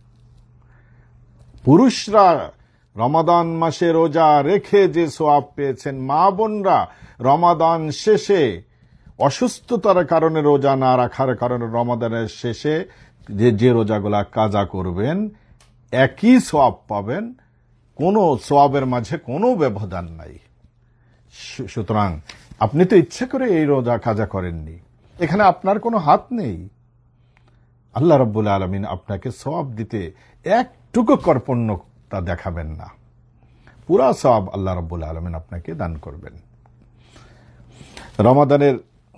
পুরুষরা রমাদান মাসে রোজা রেখে যে সওয়াব পেয়েছেন, মা বোনরা রমাদান শেষে অসুস্থতার কারণে রোজা না রাখার কারণে রমাদানের শেষে যে রোজাগুলা কাজা করবেন, একই সওয়াব পাবেন, কোনো সওয়াবের মাঝে কোনো ব্যবধান নাই। সুতরাং আপনি তো ইচ্ছে করে এই রোজা কাজা করেননি, এখানে আপনার কোনো হাত নেই। আল্লাহ রাব্বুল আলামিন আপনাকে সওয়াব দিতে একটুকু কর্পণ্যতা দেখাবেন না, পুরা সওয়াব আল্লাহ রাব্বুল আলামিন আপনাকে দান করবেন। রমাদানের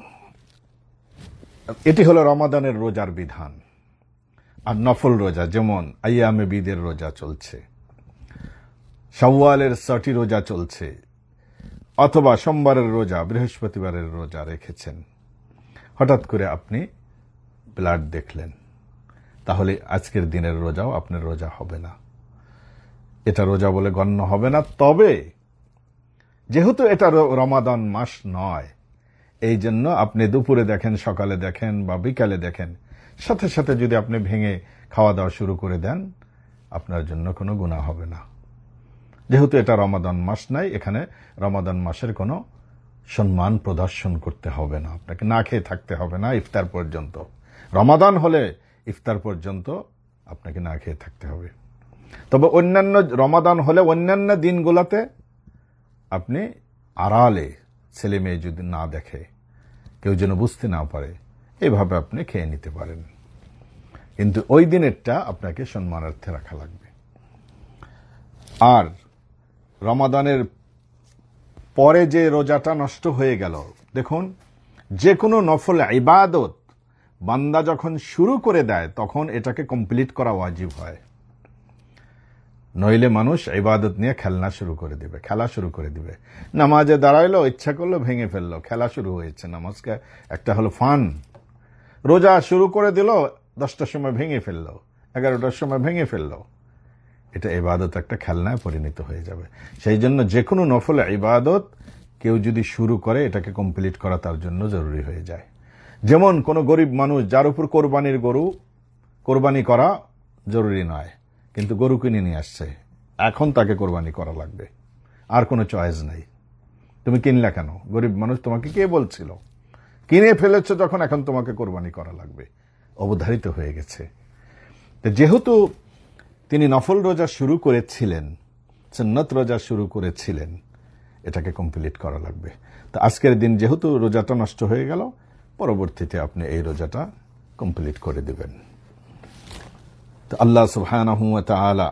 এটি হলো রমাদানের রোজার বিধান। আর নফল রোজা, যেমন আইয়ামে বিদের রোজা চলছে, শাওয়ালের 6টি রোজা চলছে, অথবা সোমবারের রোজা, বৃহস্পতিবারের রোজা রেখেছেন, হঠাৎ করে আপনি ব্লাড দেখলেন, তাহলে আজকের দিনের রোজাও আপনার রোজা হবে না, এটা রোজা বলে গণ্য হবে না। তবে যেহেতু এটা রমাদান মাস নয়, এই জন্য আপনি দুপুরে দেখেন, সকালে দেখেন বা বিকালে দেখেন, সাথে সাথে যদি আপনি ভেঙে খাওয়া দাওয়া শুরু করে দেন, আপনার জন্য কোনো গুনাহ হবে না। যেহেতু এটা রমাদান মাস নাই, এখানে রমাদান মাসের কোনো সম্মান প্রদর্শন করতে হবে না, আপনাকে না খেয়ে থাকতে হবে না ইফতার পর্যন্ত। রমাদান হলে ইফতার পর্যন্ত আপনাকে না খেয়ে থাকতে হবে। তবে অন্যান্য রমাদান হলে অন্যান্য দিনগুলোতে আপনি আড়ালে, ছেলে মেয়ে যদি না দেখে, কেউ যেন বুঝতে না পারে, এভাবে আপনি খেয়ে নিতে পারেন, কিন্তু ওই দিনেরটা আপনাকে সম্মানার্থে রাখা লাগবে। আর রমাদানের পরে যে রোজাটা নষ্ট হয়ে গেল, দেখুন, যে কোনো নফল ইবাদত বান্দা যখন শুরু করে দেয় তখন এটাকে কমপ্লিট করা ওয়াজিব হয়, নইলে মানুষ ইবাদত নিয়ে খেলা শুরু করে দিবে। নামাজে দাঁড়াইলো, ইচ্ছা করলো ভেঙে ফেললো, খেলা শুরু হয়েছে। নামাজকে একটা হলো ফান, রোজা শুরু করে দিল, 10টার সময় ভেঙে ফেললো, 11টার সময় ভেঙে ফেললো, এটা ইবাদত একটা খেলনায় পরিণত হয়ে যাবে। সেই জন্য যে কোনো নফল ইবাদত কেউ যদি শুরু করে, এটাকে কমপ্লিট করা তার জন্য জরুরি হয়ে যায়। যেমন কোন গরিব মানুষ যার উপর কোরবানি করা জরুরি নয়, কিন্তু গরু কিনে নিয়ে আসছে, এখন তাকে কোরবানি করা লাগবে, আর কোনো চয়েস নাই। তুমি কিনলা কেন? গরিব মানুষ, তোমাকে কে বলছিল? কিনে ফেলেছ যখন, এখন তোমাকে কোরবানি করা লাগবে, অবধারিত হয়ে গেছে। যেহেতু তিনি নফল রোজা শুরু করেছিলেন, সুন্নত রোজা শুরু করেছিলেন, এটাকে কমপ্লিট করা লাগবে। তো আজকের দিন যেহেতু রোজাটা নষ্ট হয়ে গেল, পরবর্তীতে আপনি এই রোজাটা কমপ্লিট করে দিবেন। তো আল্লাহ সুবহানাহু ওয়া তাআলা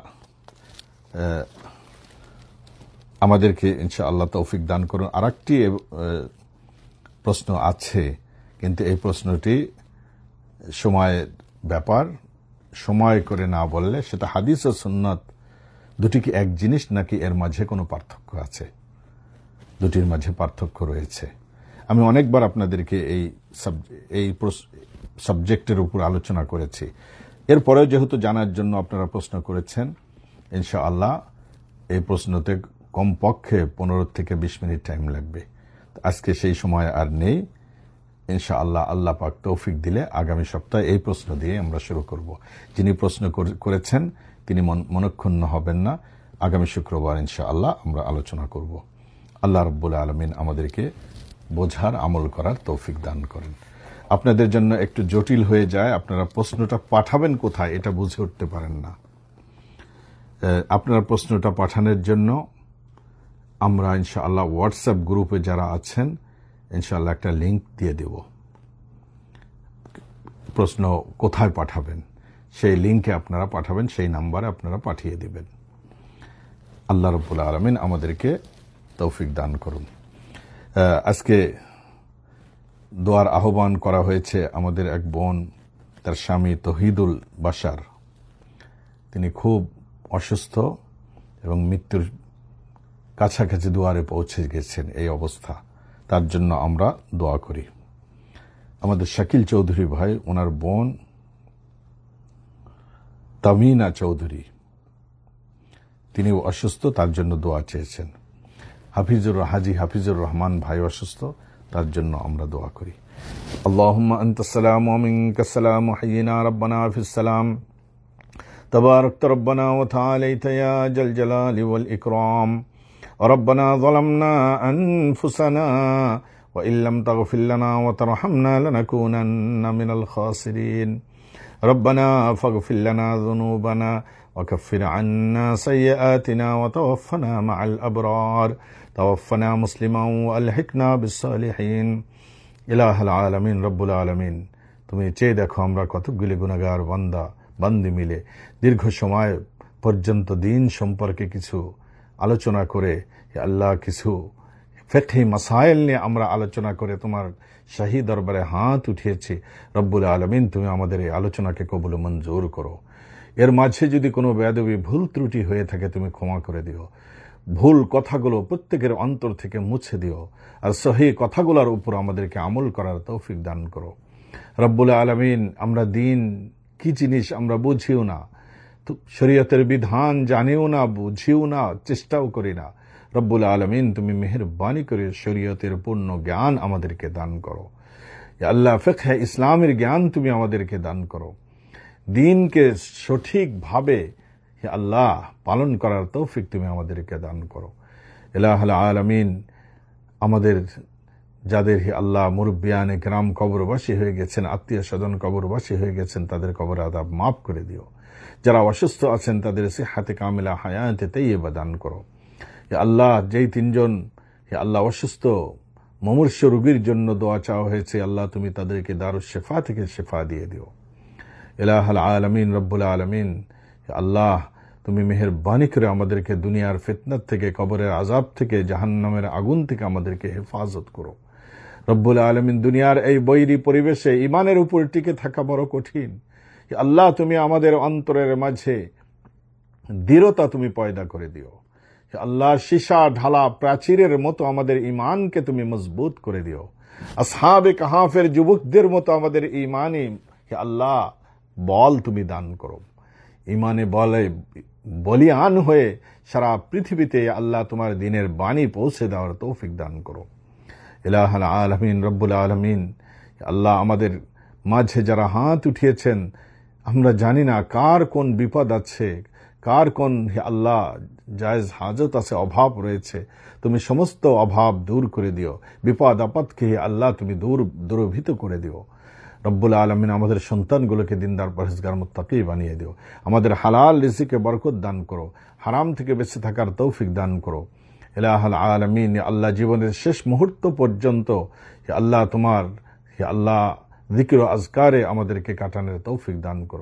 আমাদেরকে ইনশাআল্লাহ তৌফিক দান করুন। আরেকটি প্রশ্ন আছে, কিন্তু এই প্রশ্নটি সময়ের ব্যাপার, সময় করে না বললে সেটা হাদিস ও সুন্নাত দুটি কি এক জিনিস নাকি এর মাঝে কোনো পার্থক্য আছে? দুটির মাঝে পার্থক্য রয়েছে। আমি অনেকবার আপনাদেরকে এই সাবজেক্টের উপর আলোচনা করেছি। এরপরেও যেহেতু জানার জন্য আপনারা প্রশ্ন করেছেন, ইনশাআল্লাহ এই প্রশ্নতে কমপক্ষে 15 থেকে 20 মিনিট টাইম লাগবে। আজকে সেই সময় আর নেই। ইনশাআল্লাহ আল্লাহ পাক তৌফিক দিলে আগামী সপ্তাহে এই প্রশ্ন দিয়ে আমরা শুরু করব। যিনি প্রশ্ন করেছেন তিনি মনক্ষুণ্ণ হবেন না। আগামী শুক্রবার ইনশাআল্লাহ আমরা আলোচনা করব। আল্লাহ রাব্বুল আলামিন আমাদেরকে বোঝার, আমল করার তৌফিক দান করেন। আপনাদের জন্য একটু জটিল হয়ে যায়, আপনারা প্রশ্নটা পাঠাবেন কোথায় এটা বুঝে উঠতে পারেন না। আপনারা প্রশ্নটা পাঠানোর জন্য আমরা ইনশাআল্লাহ হোয়াটসঅ্যাপ গ্রুপে যারা আছেন ইনশাআল্লাহ একটা লিংক দিয়ে দেব। প্রশ্ন কোথায় পাঠাবেন সেই লিংকে আপনারা পাঠাবেন, সেই নাম্বারে আপনারা পাঠিয়ে দিবেন। আল্লাহ রাব্বুল আলামিন আমাদেরকে তৌফিক দান করুন। আজকে দোয়ার আহ্বান করা হয়েছে। আমাদের এক বোন, তার স্বামী তৌহিদুল বাশার, তিনি খুব অসুস্থ এবং মৃত্যুর কাছাকাছি দুয়ারে পৌঁছে গেছেন। এই অবস্থা, তার জন্য আমরা দোয়া করি। আমাদের শাকিল চৌধুরী ভাই, ওনার বোন তামিনা চৌধুরী, তিনি অসুস্থ, তার জন্য দোয়া চেয়েছেন। হাজি হাফিজুর রহমান ভাই অসুস্থ, তার জন্য আমরা দোয়া করি। আল্লাহুম্মা আনতাস সালামু ওয়া মিনকাস সালামু হাইয়িনা রাব্বানা ফিস সালাম তাবারাকতা রাব্বানা ওয়া তাআলাইতা ইয়া জাল জালালি ওয়াল ইকরাম। ربنا ظلمنا أنفسنا وإن لم تغفر لنا وترحمنا لنكونن من الخاسرين ربنا فاغفر لنا ذنوبنا وكفر عنا سيئاتنا وتوفنا مع الأبرار توفنا مسلما وألحقنا بالصالحين إله العالمين رب العالمين। তুমি চেয়ে দেখো আমরা কতগুলি গুনাহগার বান্দি মিলে দীর্ঘ সময় পর্যন্ত দিন সম্পর্কে কিছু আলোচনা করে, আল্লাহ কিছু ফিকহি মাসাইল নিয়ে আমরা আলোচনা করে তোমার শাহী দরবারে হাত উঠিয়েছি। রব্বুল আলামিন, তুমি আমাদের এই আলোচনাকে কবুল মঞ্জুর করো। এর মাঝে যদি কোনো বেয়াদবি, ভুল ত্রুটি হয়ে থাকে তুমি ক্ষমা করে দিও। ভুল কথাগুলো প্রত্যেকের অন্তর থেকে মুছে দিও, আর সহি কথাগুলোর উপর আমাদেরকে আমল করার তৌফিক দান করো। রব্বুল আলামিন, আমরা দিন কি জিনিস আমরা বুঝিও না, শরীয়তের বিধান জানিও না, বুঝিও না, চেষ্টাও করি না। রব্বুল আলামিন, তুমি মেহেরবানি করে শরীয়তের পূর্ণ জ্ঞান আমাদেরকে দান করো। আল্লাহ, ফিকহে ইসলামের জ্ঞান তুমি আমাদেরকে দান করো। দ্বীনকে সঠিকভাবে আল্লাহ পালন করার তৌফিক তুমি আমাদেরকে দান করো। ইলাহুল আলামিন, আমাদের যাদের আল্লাহ মুরব্বিয়ানে গ্রাম কবরবাসী হয়ে গেছেন, আত্মীয় স্বজন কবরবাসী হয়ে গেছেন, তাদের কবর আযাব মাফ করে দিও। যারা অসুস্থ আছেন তাদের সিহাতে কামিলা, হায়াতে তাইয়্যিবা দান করো। আল্লাহ, যেই 3 জন আল্লাহ অসুস্থ মুমূর্ষ রোগীর জন্য দোয়া চাওয়া হয়েছে, আল্লাহ তুমি তাদেরকে দারুশ শিফা থেকে শিফা দিয়ে দিও। ইলাহুল আলামিন রব্বুল আলামিন, আল্লাহ তুমি মেহেরবানি করে আমাদেরকে দুনিয়ার ফিতনাত থেকে, কবরের আযাব থেকে, জাহান্নামের আগুন থেকে আমাদেরকে হেফাজত করো। রব্বুল আলামিন, দুনিয়ার এই বৈরী পরিবেশে ঈমানের উপর টিকে থাকা বড় কঠিন। আল্লাহ, তুমি আমাদের অন্তরের মাঝে দৃঢ়তা তুমি পয়দা করে দিও। আল্লাহ, সীসা ঢালা প্রাচীরের মতো আমাদের ঈমানকে তুমি মজবুত করে দিও। আসহাবে কাহাফের যুবকদের মতো আমাদের ঈমানে আল্লাহ বল তুমি দান করো। ঈমানে বলিয়ান হয়ে সারা পৃথিবীতে আল্লাহ তোমার দ্বীনের বাণী পৌঁছে দেওয়ার তৌফিক দান করো। ইলাহুল আলামিন রব্বুল আলামিন, আল্লাহ আমাদের মাঝে যারা হাত উঠিয়েছেন, আমরা জানি না কার কোন বিপদ আছে, কার কোন আল্লাহ জায়েজ হাজত আছে, অভাব রয়েছে। তুমি সমস্ত অভাব দূর করে দিও। বিপদ আপদকে আল্লাহ তুমি দূরভীত করে দিও। রব্বুল আলামিন, আমাদের সন্তানগুলোকে দিনদার, পরহেজগার, মুত্তাকি বানিয়ে দিও। আমাদের হালাল রিজিকে বরকত দান করো। হারাম থেকে বেঁচে থাকার তৌফিক দান করো। ইলাহুল আলামিন, আল্লাহ জীবনের শেষ মুহূর্ত পর্যন্ত আল্লাহ তোমার আল্লাহ যিকির ও আজকারে আমাদেরকে কাটানোর তৌফিক দান করো।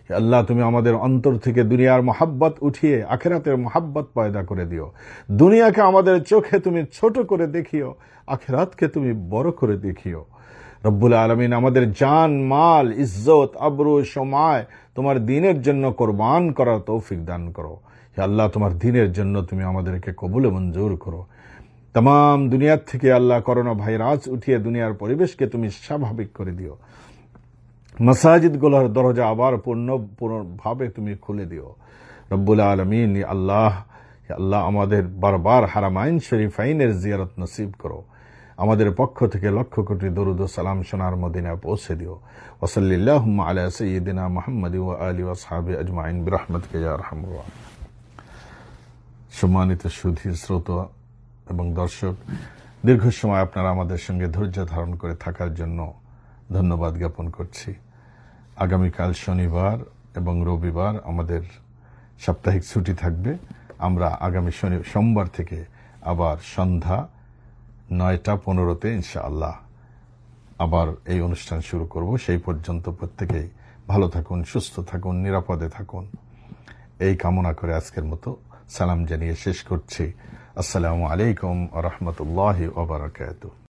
হে আল্লাহ, তুমি আমাদের অন্তর থেকে দুনিয়ার মোহাব্বত উঠিয়ে আখিরাতের মোহাব্বত পয়দা করে দিও। দুনিয়াকে আমাদের চোখে তুমি ছোট করে দেখিও, আখিরাতকে তুমি বড় করে দেখিও। রব্বুল আলামিন, আমাদের জান, মাল, ইজ্জত, আবরু, সময় তোমার দ্বীনের জন্য কোরবান করার তৌফিক দান করো। হে আল্লাহ, তোমার দ্বীনের জন্য তুমি আমাদেরকে কবুলে মঞ্জুর করো। तमाम दुनिया থেকে আল্লাহ করোনা ভাইরাস উঠিয়ে দুনিয়ার পরিবেশকে তুমি স্বাভাবিক করে দিও। মসজিদগুলোর দরজা আবার পূর্ণভাবে তুমি খুলে দিও। রব্বুল আলামিন, আল্লাহ আমাদের বারবার হারামাইন শরীফাইনের জিয়ারত নসিব করো। আমাদের পক্ষ থেকে লক্ষ কোটি দরুদ ও সালাম সোনার মদিনায় পৌঁছে দিও। ওয়া সাল্লাল্লাহু আলা সাইয়্যিদিনা মুহাম্মদ ওয়া আলিহি ওয়া সাহবিহি আজমাইন বিরহমাতিকা ইয়া আরহামার রাহিমিন। সম্মানিত সুধী শ্রোতা এবং দর্শক, দীর্ঘ সময় আপনারা আমাদের সঙ্গে ধৈর্য ধারণ করে থাকার জন্য ধন্যবাদ জ্ঞাপন করছি। আগামীকাল শনিবার এবং রবিবার আমাদের সাপ্তাহিক ছুটি থাকবে। আমরা আগামী সোমবার থেকে আবার সন্ধ্যা 9:15 ইনশাআল্লাহ আবার এই অনুষ্ঠান শুরু করব। সেই পর্যন্ত প্রত্যেকেই ভালো থাকুন, সুস্থ থাকুন, নিরাপদে থাকুন, এই কামনা করে আজকের মতো সালাম জানিয়ে শেষ করছি। আসসালামু আলাইকুম ওয়া রাহমাতুল্লাহি ওয়া বারাকাতুহু।